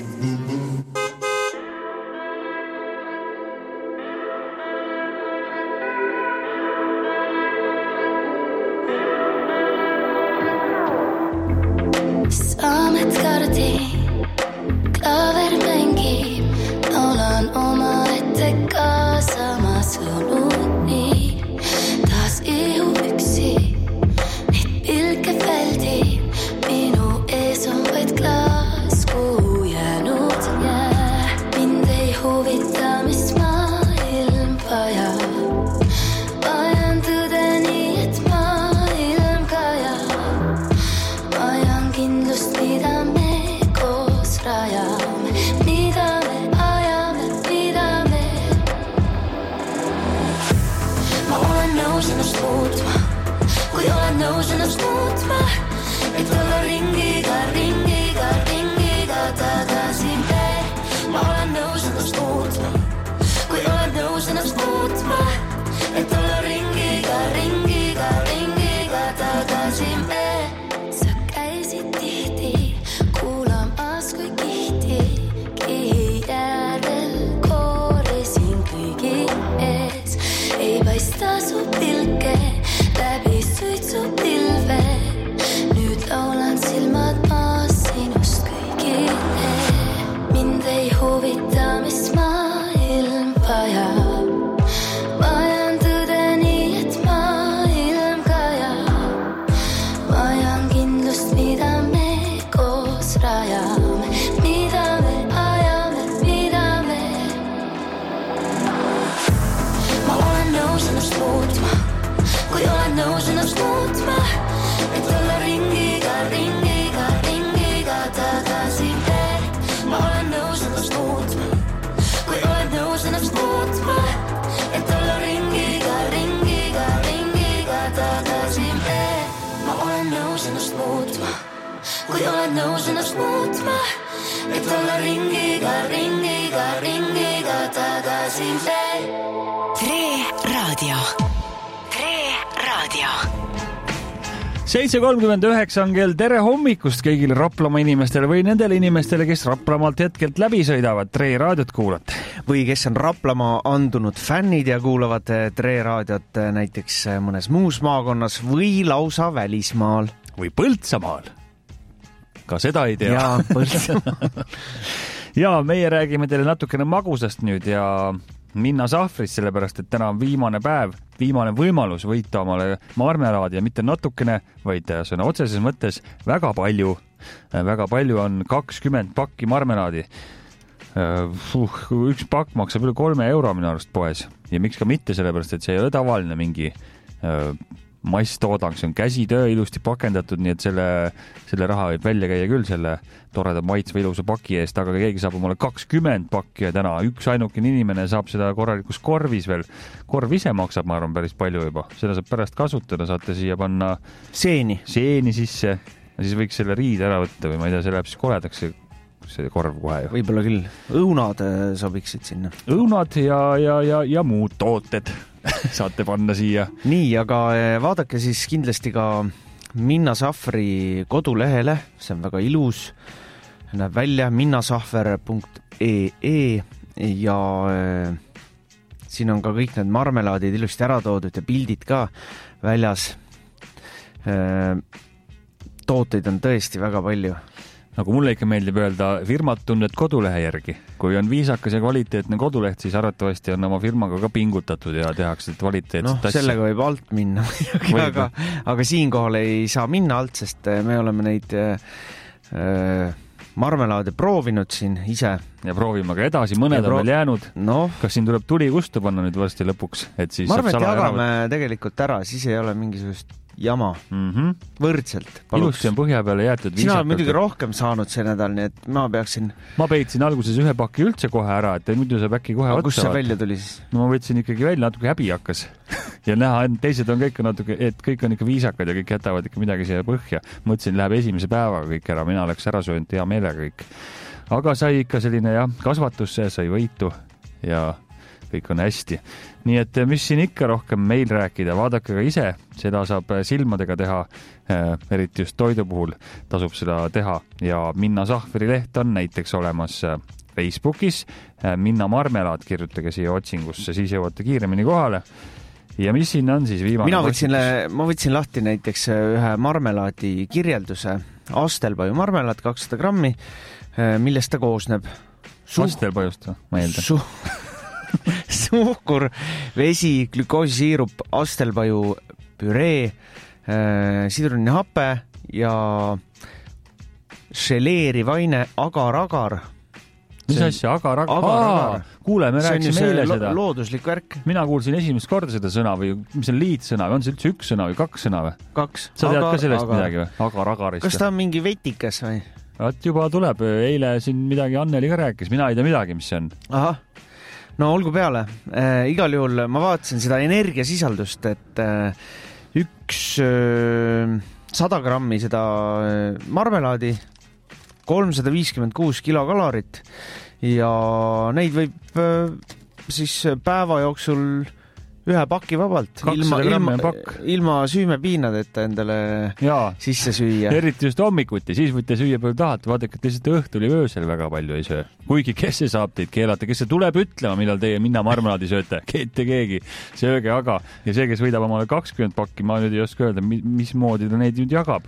S9: Saamet kardi, klaaver mängib, laulan oma ette kaasama sõnuni. Taas ihu üksi, neid pilke väldib, minu ees on vaid klaas, kuhu jäänud jää. Mind ei huvita, mis maailm vajab. Vajan tõde nii, et maailm kajab. Vajan kindlust, mida me koos rajame, mida me ajame, mida me. Ma olen nõus ennast muutma, kui olen nõus ennast muutma, et olla ringiga, ringiga, ringiga tagasi veel. Ma olen nõus ennast muutma, kui olen nõus ennast muutma, et olla ringiga, ringiga, ringiga tagasi veel. Sa käisid tihti kuulamas, kui kihti kihi äärel koorisin kõigi ees. Ei paista su pilke läbi suitsupilve, nüüd laulan silmad maas sinust kõigile. Mind ei huvita, mis maailm vajab. Vajan tõde nii, et maailm kajab. Vajan kindlust, mida me koos rajame, mida me ajame, mida me. Ma olen nõus ennast muutma, kui olen nõus ennast muutma, et olla ringiga, ringiga, ringiga tagasi veel. Ma olen nõus ennast muutma, kui olen nõus ennast muutma, et olla ringiga, ringiga, ringiga tagasi veel. Ma olen nõus ennast muutma, kui olen nõus ennast muutma, et olla ringiga, ringiga, ringiga tagasi veel.
S3: Tre Raadio. Tre Raadio.
S5: seitse kolmkümmend üheksa on kell, tere hommikust kõigile Raplamaa inimestele või nendele inimestele, kes Raplamaalt hetkelt läbi sõidavad, Tre Raadiot kuulate.
S6: Või kes on Raplamaa andunud fännid ja kuulavad Tre Raadiot näiteks mõnes muus maakonnas või lausa välismaal.
S5: Või Põltsamaal. Ka seda ei tea.
S6: Jaa, Põltsamaal.
S5: Ja meie räägime teile natukene magusast nüüd ja minna sahvris, sellepärast, et täna on viimane päev, viimane võimalus võita omale marmelaadi ja mitte natukene, vaid sõna otseses mõttes väga palju. Väga palju on kakskümmend pakki marmelaadi. Uh, üks pakk maksab üle kolme euro minu arust poes ja miks ka mitte, sellepärast, et see ei ole tavaline mingi uh, masstoodang, see on käsitöö ilusti pakendatud, nii et selle, selle raha võib välja käia küll selle toreda maitsva ilusa paki eest, aga keegi saab omale kakskümmend pakki ja täna üks ainukene inimene saab seda korralikus korvis veel. Korv ise maksab, ma arvan, päris palju juba. Seda saab pärast kasutada, saate siia panna
S6: seeni,
S5: seeni sisse ja siis võiks selle riide ära võtta või ma ei tea, see läheb siis koledaks see korv kohe ju.
S6: Võib-olla küll. Õunad sobiksid sinna.
S5: Õunad ja, ja, ja, ja muud tooted saate panna siia.
S6: Nii, aga vaadake siis kindlasti ka Minna Sahvri kodulehele, see on väga ilus, näeb välja minnasahver punkt ee ja siin on ka kõik need marmelaadid ilusti ära toodud ja pildid ka väljas. Tooteid on tõesti väga palju.
S5: Nagu mulle ikka meeldib öelda, firmat tunned kodulehe järgi. Kui on viisakas ja kvaliteetne koduleht, siis arvatavasti on oma firmaga ka pingutatud ja tehakse kvaliteetset
S6: no,
S5: asja.
S6: Sellega võib alt minna, aga, aga siinkohal ei saa minna alt, sest me oleme neid äh, marmelaade proovinud siin ise.
S5: Ja proovime ka edasi, mõned pro- on veel jäänud.
S6: No.
S5: Kas siin tuleb tuli kustu panna nüüd varsti lõpuks? Et siis
S6: ma arvan, et jagame ära... tegelikult ära, siis ei ole mingisugust jama.
S5: Mm-hmm.
S6: Võrdselt.
S5: Ilusti on põhja peale jäetud viisakalt.
S6: Sina olen muidugi rohkem saanud see nädal, nii et ma peaksin...
S5: Ma peitsin alguses ühe paki üldse kohe ära, et muidu saab äkki kohe
S6: aga
S5: otsa.
S6: Kus see välja tuli siis?
S5: No ma võtsin ikkagi välja, natuke häbi hakkas. ja näha, teised on kõik natuke, et kõik on ikka viisakad ja kõik jätavad ikka midagi siia põhja. Mõtlesin, läheb esimese päevaga kõik ära, mina oleks ära söönud hea meelega kõik. Aga sai ikka selline jah, kasvatus, sai võitu ja kõik on hästi. Nii et mis siin ikka rohkem meil rääkida, vaadake ka ise, seda saab silmadega teha, eriti just toidu puhul tasub seda teha ja Minna Sahvri leht on näiteks olemas Facebookis, Minna Marmelaad, kirjutage siia otsingusse, siis jõuate kiiremini kohale. Ja mis siin on siis viimane?
S6: Mina võtsin, ma võtsin lahti näiteks ühe marmelaadi kirjelduse, Astelpaju marmelaad kakssada grammi, millest ta koosneb.
S5: Suh... Astelpajust, ma eeldan.
S6: Suh... suhkur, vesi, glükoosisiirup, astelpaju püree, äh, sidrunihape ja šeleeriv aine agar-agar.
S5: Mis asja, agar-agar? agar-agar. Kuule, me rääksime eile
S6: lo-
S5: seda.
S6: Looduslik värk.
S5: Mina kuulsin esimest korda seda sõna või mis on liitsõna või on see üldse üks sõna või kaks sõna või?
S6: Kaks.
S5: Sa tead
S6: agar,
S5: ka sellest
S6: agar.
S5: midagi või? Agar-agarist.
S6: Kas ta on mingi vetikas või?
S5: Vaat juba tuleb. Eile siin midagi Anneli ka rääkis. Mina ei tea midagi, mis see on.
S6: Aha. No olgu peale. Äh, igal juhul ma vaatasin seda energiasisaldust, et äh, üks äh, sada grammi seda marmelaadi, kolmsada viiskümmend kuus kilokalorit ja neid võib äh, siis päeva jooksul ühe paki vabalt, ilma, ilma, ilma süümepiinadeta endale Jaa. Sisse süüa.
S5: Eriti just hommikuti, siis võite süüa palju tahate, vaadake, et lihtsalt õhtul ja öösel väga palju ei söö. Kuigi kes see saab teid keelata, kes see tuleb ütlema, millal teie Minna marmelaadi sööte, keete keegi, sööge aga. Ja see, kes võidab omale kakskümmend pakki, ma nüüd ei oska öelda, mismoodi ta neid nüüd jagab.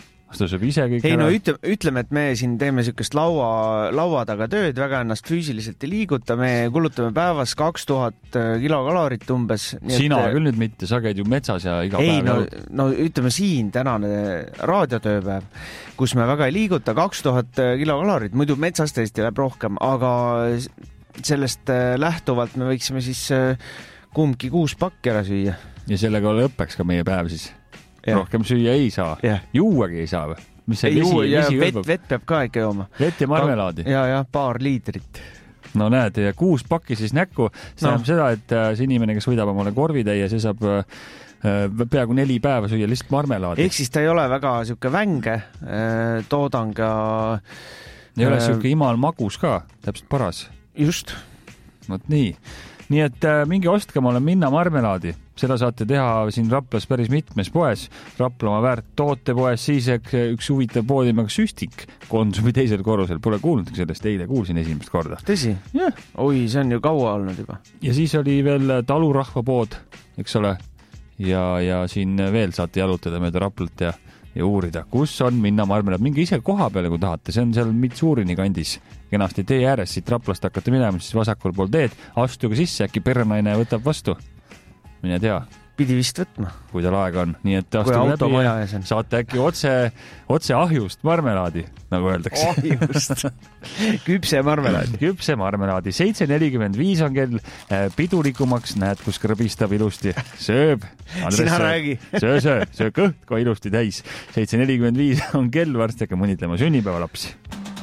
S6: Ei no ütleme, ütleme, et me siin teeme sükest laua, laua taga tööd, väga ennast füüsiliselt ei liiguta, me kulutame päevas kaks tuhat kilokalorit umbes.
S5: Sina et... küll nüüd mitte, sa käid ju metsas ja iga
S6: ei,
S5: päev.
S6: No, no ütleme siin tänane raadiotööpäev, kus me väga ei liiguta, kaks tuhat kilokalorit, muidu metsas tõesti läheb rohkem, aga sellest lähtuvalt me võiksime siis kumbki kuus pakki ära süüa. Ja
S5: sellega lõpeks ka meie päev siis. Ja. Rohkem süüa ei saa.
S6: Ja.
S5: Juuagi ei saa või? Mis see
S6: ei,
S5: vesi,
S6: juua,
S5: vesi
S6: vett, vett peab ka ikka jooma.
S5: Vett ja marmelaadi.
S6: Ja, ja paar liitrit.
S5: No näed, ja kuus pakki siis näkku. See no. on seda, et see inimene, kes võidab omale korvitäie, see saab peaaegu neli päeva süüa lihtsalt marmelaadi.
S6: Ehk siis ta ei ole väga siuke vänge toodang ja...
S5: Ei ole siuke imal magus ka, täpselt paras.
S6: Just.
S5: Võt nii. Nii et äh, mingi ostke mulle Minna marmelaadi. Seda saate teha siin Raplas päris mitmes poes. Raplamaa väärt tootepoes, siis üks huvitav poodimega Süstik Konsumi teisel korrusel. Pole kuulnud sellest, eile kuulsin esimest korda.
S6: Tõsi?
S5: Yeah.
S6: Oi, see on ju kaua olnud juba.
S5: Ja siis oli veel Talurahva pood, eks ole. Ja, ja siin veel saate jalutada mööda Raplat ja, ja uurida, kus on Minna marmelaad. Minge ise koha peale, kui tahate. See on seal Mitsuurini kandis. Kenasti tee ääres, siit Raplast hakkate minema, siis vasakul pool teed. Astuge sisse, äkki perrenaine võtab vastu. Mine tea.
S6: Pidi vist võtma.
S5: Kui tal aega on. Nii et astuge läbi ja saate äkki otse, otse ahjust marmelaadi, nagu öeldakse.
S6: Ahjust. Küpse marmelaadi.
S5: Küpse marmelaadi. seitse nelikümmend viis on kell pidulikumaks. Näed, kus krõbistab ilusti. Sööb. Andres,
S6: Sina räägi.
S5: Söö, söö. Söö kõht, kui ilusti täis. seitse nelikümmend viis on kell. Varsti hakka mõnitlema sünnipäeva lapsi.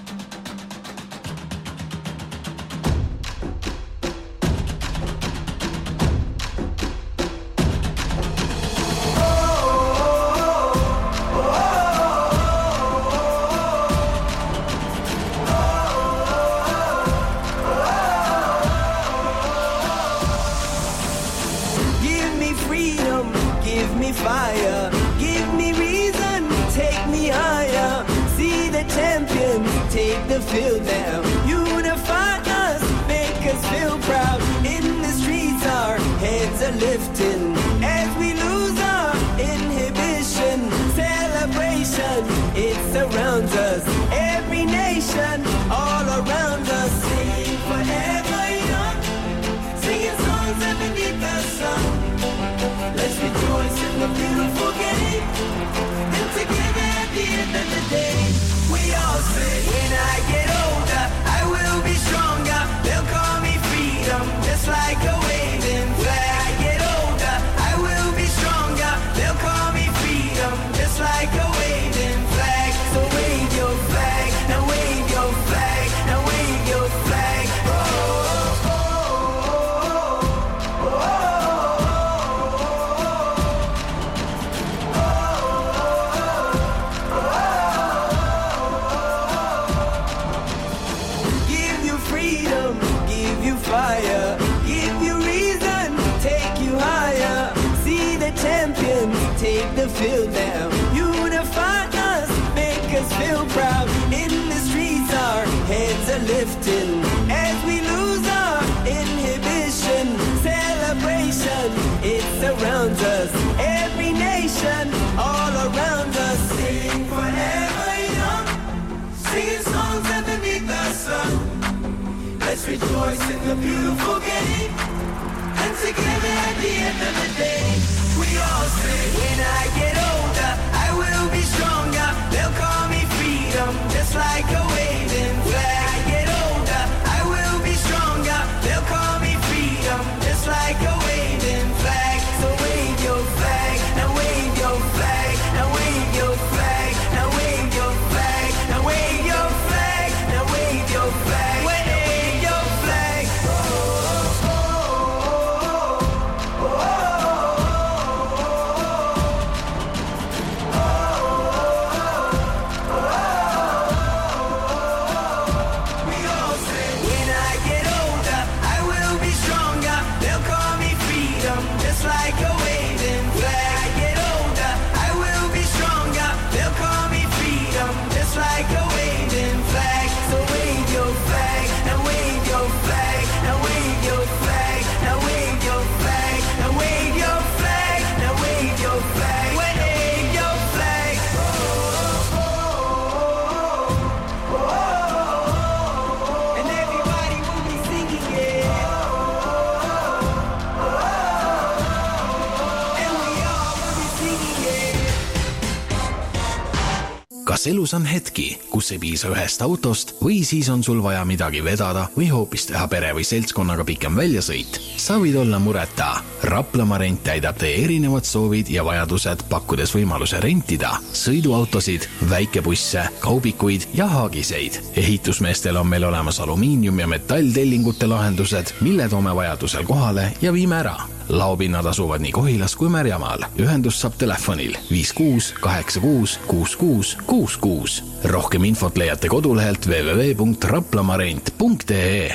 S7: Kas elus on hetki, kus ei piisa ühest autost või siis on sul vaja midagi vedada või hoopis teha pere või seltskonnaga pikem väljasõit? Sa võid olla mureta. Raplamaa rent täidab teie erinevad soovid ja vajadused, pakkudes võimaluse rentida sõiduautosid, väikebusse, kaubikuid ja haagiseid. Ehitusmeestel on meil olemas alumiinium- ja metalltellingute lahendused, mille toome vajadusel kohale ja viime ära. Laopinnad asuvad nii Kohilas kui Märjamaal. Ühendus saab telefonil viis kuus kaheksa kuus kuus kuus kuus kuus. Rohkem infot leiate kodulehelt w w w punkt raplamarent punkt e.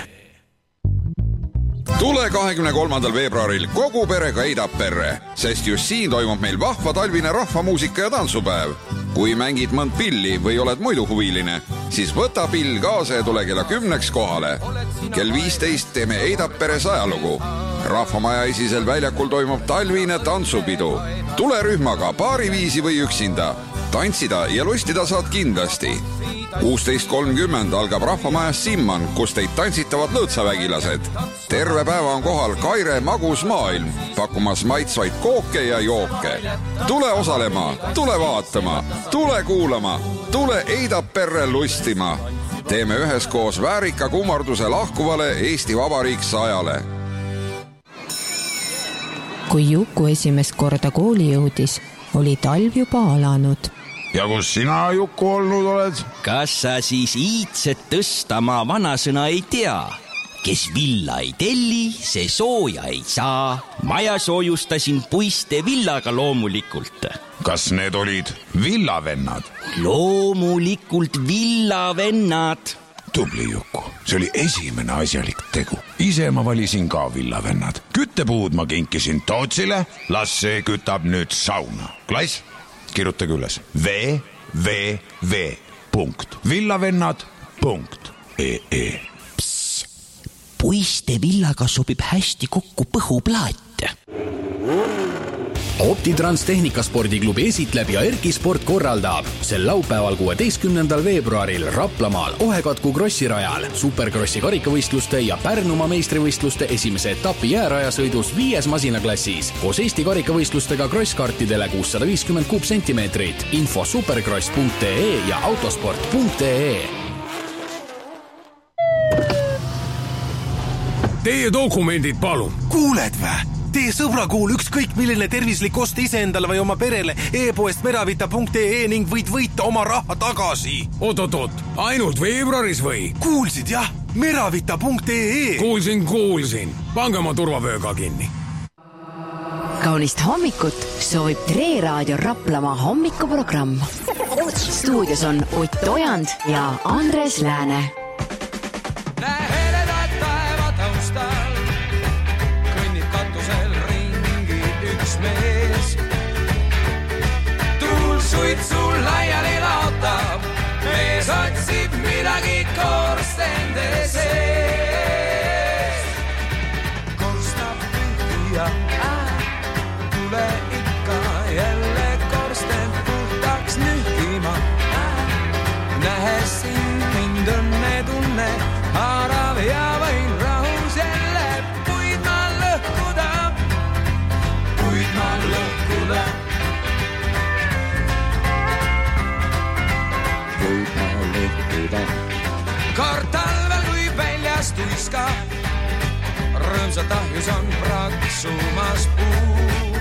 S10: Tule kahekümne kolmandal veebruaril kogu perega Eidapperre, sest just siin toimub meil vahva talvine rahvamuusika ja tantsupäev. Kui mängid mõnd pilli või oled muidu huviline, siis võta pill kaasa ja tule kella kümneks kohale. Kell viisteist teeme Eidapperes ajalugu. Rahvamaja esisel väljakul toimub talvine tantsupidu. Tule rühmaga paari viisi või üksinda. tantsida ja lustida saad kindlasti. kuusteist kolmkümmend algab Rahvamajas Simman, kus teid tantsitavad lõõtsavägilased. Terve päeva on kohal Kaire Magus Maailm, pakkumas maitsvaid kooke ja jooke. Tule osalema, tule vaatama, tule kuulama, tule Eidapperre lustima. Teeme üheskoos väärika kummarduse lahkuvale Eesti Vabariik sajale.
S11: Kui Juku esimest korda kooli jõudis, oli talv juba alanud.
S12: Ja kus sina, Juku, olnud oled?
S13: Kas sa siis iidset tõsta ma vanasõna ei tea? Kes villa ei telli, see sooja ei saa. Maja soojustasin puiste villaga loomulikult.
S12: Kas need olid villavennad?
S13: Loomulikult villavennad.
S12: Tubli, Juku. See oli esimene asjalik tegu. Ise ma valisin ka villavennad. Küttepuud ma kinkisin Tootsile. Las see kütab nüüd sauna. Klass, kirjutage üles. V, V, V, punkt. Villavennad, punkt. E, E.
S13: Pss, puiste villaga sobib hästi kokku põhuplaat.
S7: Optitrans Tehnikaspordiklubi esitleb ja Erki Sport korraldab sel laupäeval kuueteistkümnendal veebruaril Raplamaal Ohekatku krossirajal Superkrossi karikavõistluste ja Pärnumaa meistrivõistluste esimese etapi jäärajasõidus viies masinaklassis koos Eesti karikavõistlustega krosskartidele kuussada viiskümmend kuupsentimeetrit. Info superkross punkt ee ja autosport punkt ee.
S14: Teie dokumendid, palun.
S15: Kuuled vä? Tee sõbra kuul ükskõik milline tervislik ost iseendale või oma perele e-poest meravita punkt ee ning võid võita oma raha tagasi.
S14: Oot, oot, oot, ainult veebruaris või?
S15: Kuulsid jah, meravita punkt ee.
S14: Kuulsin, kuulsin. Pange oma turvavööga kinni.
S3: Kaunist hommikut soovib Tre Raadio Raplamaa hommikuprogramm. Stuudios on Ott Ojand ja Andres Lääne.
S4: Suitsu laiali laotab, mees otsib midagi korstende sees. Korstab pühja, tule ikka jälle korsten puhtaks nühkima. Nähes sind mind õnne tunne, haarav ja võin rahus jälle puid ma lõhkuda, puid ma lõhkuda. Kord talvel kui väljas tuiska, rõõmsalt ahjus on praksumas puu.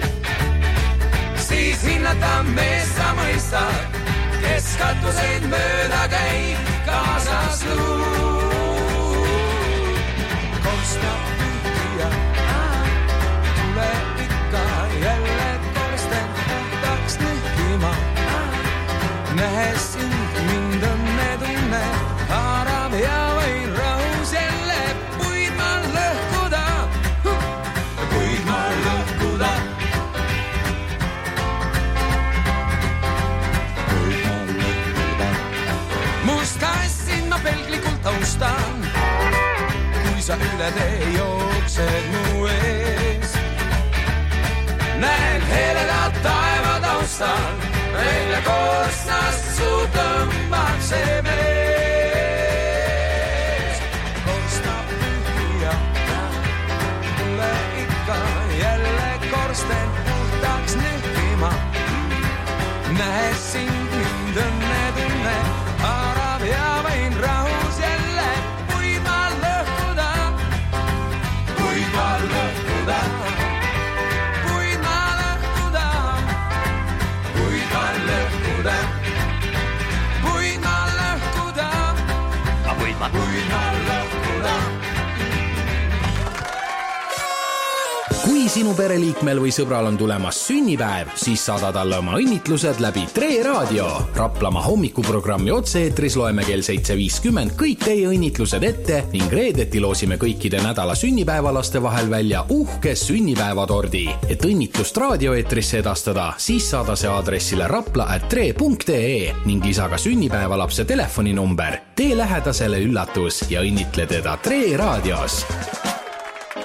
S4: Siis hinnata mees sa mõistad, kes katuseid mööda käib kaasas luu. Korstab pühja, tule ikka jälle korsten puhtaks nühkima. Nähes sind mind õnne tunne, haarav ja võin rahus jälle puid ma lõhkuda, puid ma lõhkuda, puid ma lõhkuda. Must kassin ma pelglikult taustan, kui sa üle tee jooksed mu ees. Näen heledat taeva taustal, välja korsnast su tõmbab see mees. Korstab pühja, tule ikka jälle korsten puhtaks nühkima. Nähes sind mind õnne tunne, haarav ja võin rahus jälle puid ma lõhkuda, puid ma lõhkuda.
S7: Kui sinu pereliikmel või sõbral on tulemas sünnipäev, siis saada talle oma õnnitlused läbi Tre Raadio. Raplamaa hommikuprogrammi otse-eetris loeme kell seitse viiskümmend kõik teie õnnitlused ette ning reedeti loosime kõikide nädala sünnipäevalaste vahel välja uhke sünnipäevatordi. Et õnnitlust raadioeetrisse edastada, siis saada see aadressile rapla at tre punkt ee ning lisa ka sünnipäevalapse telefoninumber. Tee lähedasele üllatus ja õnnitle teda Tre Raadios.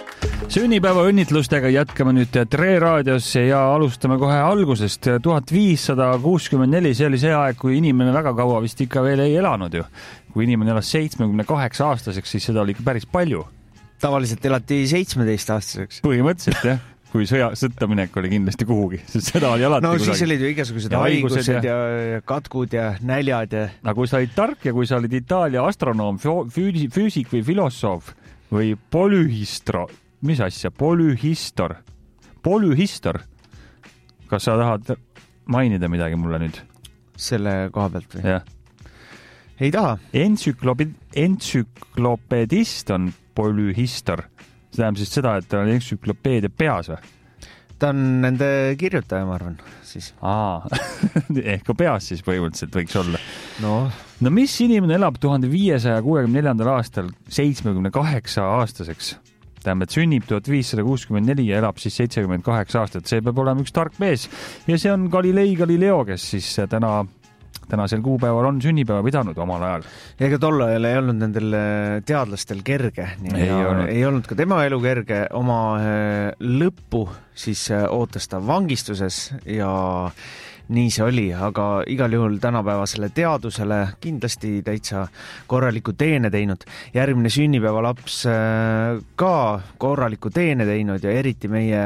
S5: Sünnipäeva õnnitlustega jätkame nüüd Tre raadios ja alustame kohe algusest. tuhat viissada kuuskümmend neli, see oli see aeg, kui inimene väga kaua vist ikka veel ei elanud ju. Kui inimene elas seitsmekümne kaheksa aastaseks, siis seda oli ikka päris palju.
S6: Tavaliselt elati seitsmeteist aastaseks.
S5: Põhimõtteliselt jah, kui sõja sõttaminek oli kindlasti kuhugi, sest seda oli alati
S6: no,
S5: kusagil.
S6: No siis olid ju igasugused haigused ja... ja katkud ja näljad ja...
S5: Aga kui sa olid tark ja kui sa olid Itaalia astronoom, füüsik või filosoof või polühistro... Mis asja? Polühistor. Polühistor. Kas sa tahad mainida midagi mulle nüüd?
S6: Selle koha pealt või?
S5: Jah.
S6: Ei taha.
S5: Entsükloped... Entsüklopedist on polühistor. See tähendab siis seda, et ta on entsüklopeedia peas või?
S6: Ta on nende kirjutaja, ma arvan. Siis.
S5: Aa, ehk ka peas siis põhimõtteliselt võiks olla.
S6: No.
S5: No mis inimene elab tuhande viiesaja kuuekümne neljandal aastal seitsmekümne kaheksa aastaseks? Tähendab, et sünnib tuhat viissada kuuskümmend neli ja elab siis seitsekümmend kaheksa aastat. See peab olema üks tark mees. Ja see on Galilei Galileo, kes siis täna, tänasel kuupäeval on sünnipäeva pidanud omal ajal.
S6: Ega tol ajal ei olnud nendel teadlastel kerge.
S5: Ei olnud.
S6: ei olnud ka tema elu kerge. Oma lõppu siis ootas ta vangistuses ja nii see oli, aga igal juhul tänapäevasele teadusele kindlasti täitsa korraliku teene teinud. Järgmine sünnipäeva laps ka korraliku teene teinud ja eriti meie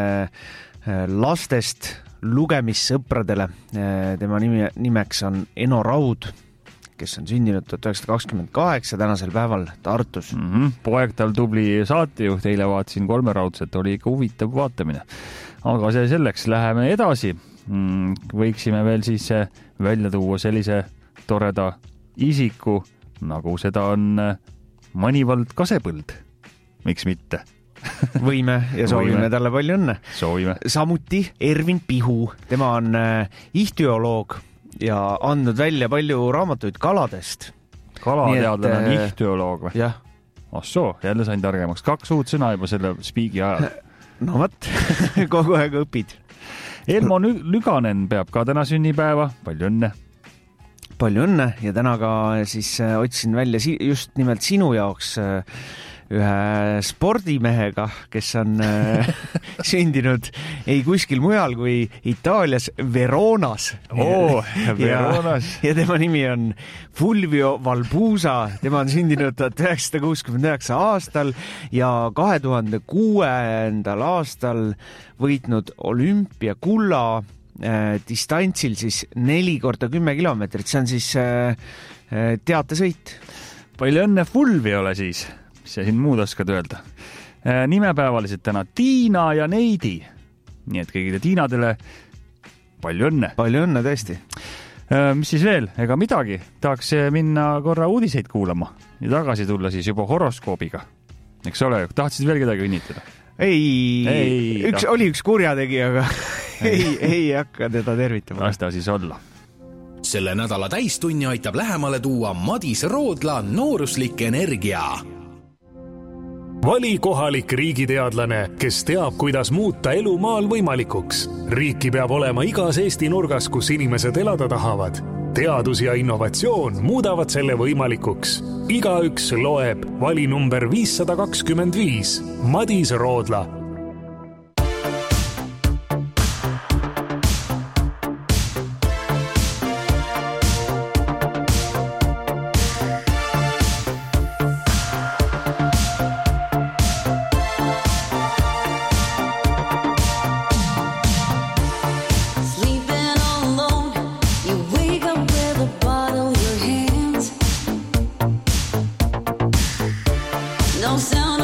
S6: lastest lugemissõpradele. Tema nime, nimeks on Eno Raud, kes on sündinud tuhat üheksasada kakskümmend kaheksa tänasel päeval Tartus.
S5: Mm-hmm. Poeg tal tubli saatejuht, eile vaatasin kolmeraudset, oli ikka huvitav vaatamine. Aga see selleks, läheme edasi. Võiksime veel siis välja tuua sellise toreda isiku, nagu seda on Manivald Kasepõld. Miks mitte?
S6: Võime ja soovime Võime. Talle palju õnne.
S5: Soovime.
S6: Samuti Ervin Pihu, tema on ihtioloog ja andnud välja palju raamatuid kaladest.
S5: Kalateadlane on ihtioloog või?
S6: Jah.
S5: Assoo, jälle sain targemaks. Kaks uut sõna juba selle spiigi ajal.
S6: No võt, kogu aeg õpid.
S5: Elmo Lüganen peab ka täna sünnipäeva. Palju õnne.
S6: Palju õnne ja täna ka siis otsin välja just nimelt sinu jaoks ühe spordimehega, kes on sündinud ei kuskil mujal kui Itaalias Veronas.
S5: Oo, Veronas.
S6: Ja, ja tema nimi on Fulvio Valbusa. Tema on sündinud tuhat üheksasada kuuskümmend üheksa aastal ja kahe tuhande kuuendal aastal võitnud olümpiakulla eh, distantsil siis neli korda kümme kilomeetrit. See on siis eh, teatesõit.
S5: Palju õnne Fulviole siis. Mis sa siin muud oskad öelda? Nimepäevalised täna Tiina ja Neidi. Nii et kõigile Tiinadele palju õnne.
S6: Palju õnne tõesti.
S5: Mis siis veel? Ega midagi. Tahaks minna korra uudiseid kuulama ja tagasi tulla siis juba horoskoobiga. Eks ole, tahtsid veel kedagi õnnitada?
S6: Ei,
S5: ei
S6: üks, oli üks kurjategi, aga ei, ei hakka teda tervitama.
S5: Las ta siis olla.
S7: Selle nädala täistunni aitab lähemale tuua Madis Roodla nooruslik energia.
S16: Vali kohalik riigiteadlane, kes teab, kuidas muuta elu maal võimalikuks. Riiki peab olema igas Eesti nurgas, kus inimesed elada tahavad. Teadus ja innovatsioon muudavad selle võimalikuks. Igaüks loeb. Vali number viissada kakskümmend viis. Madis Roodla.
S9: No sound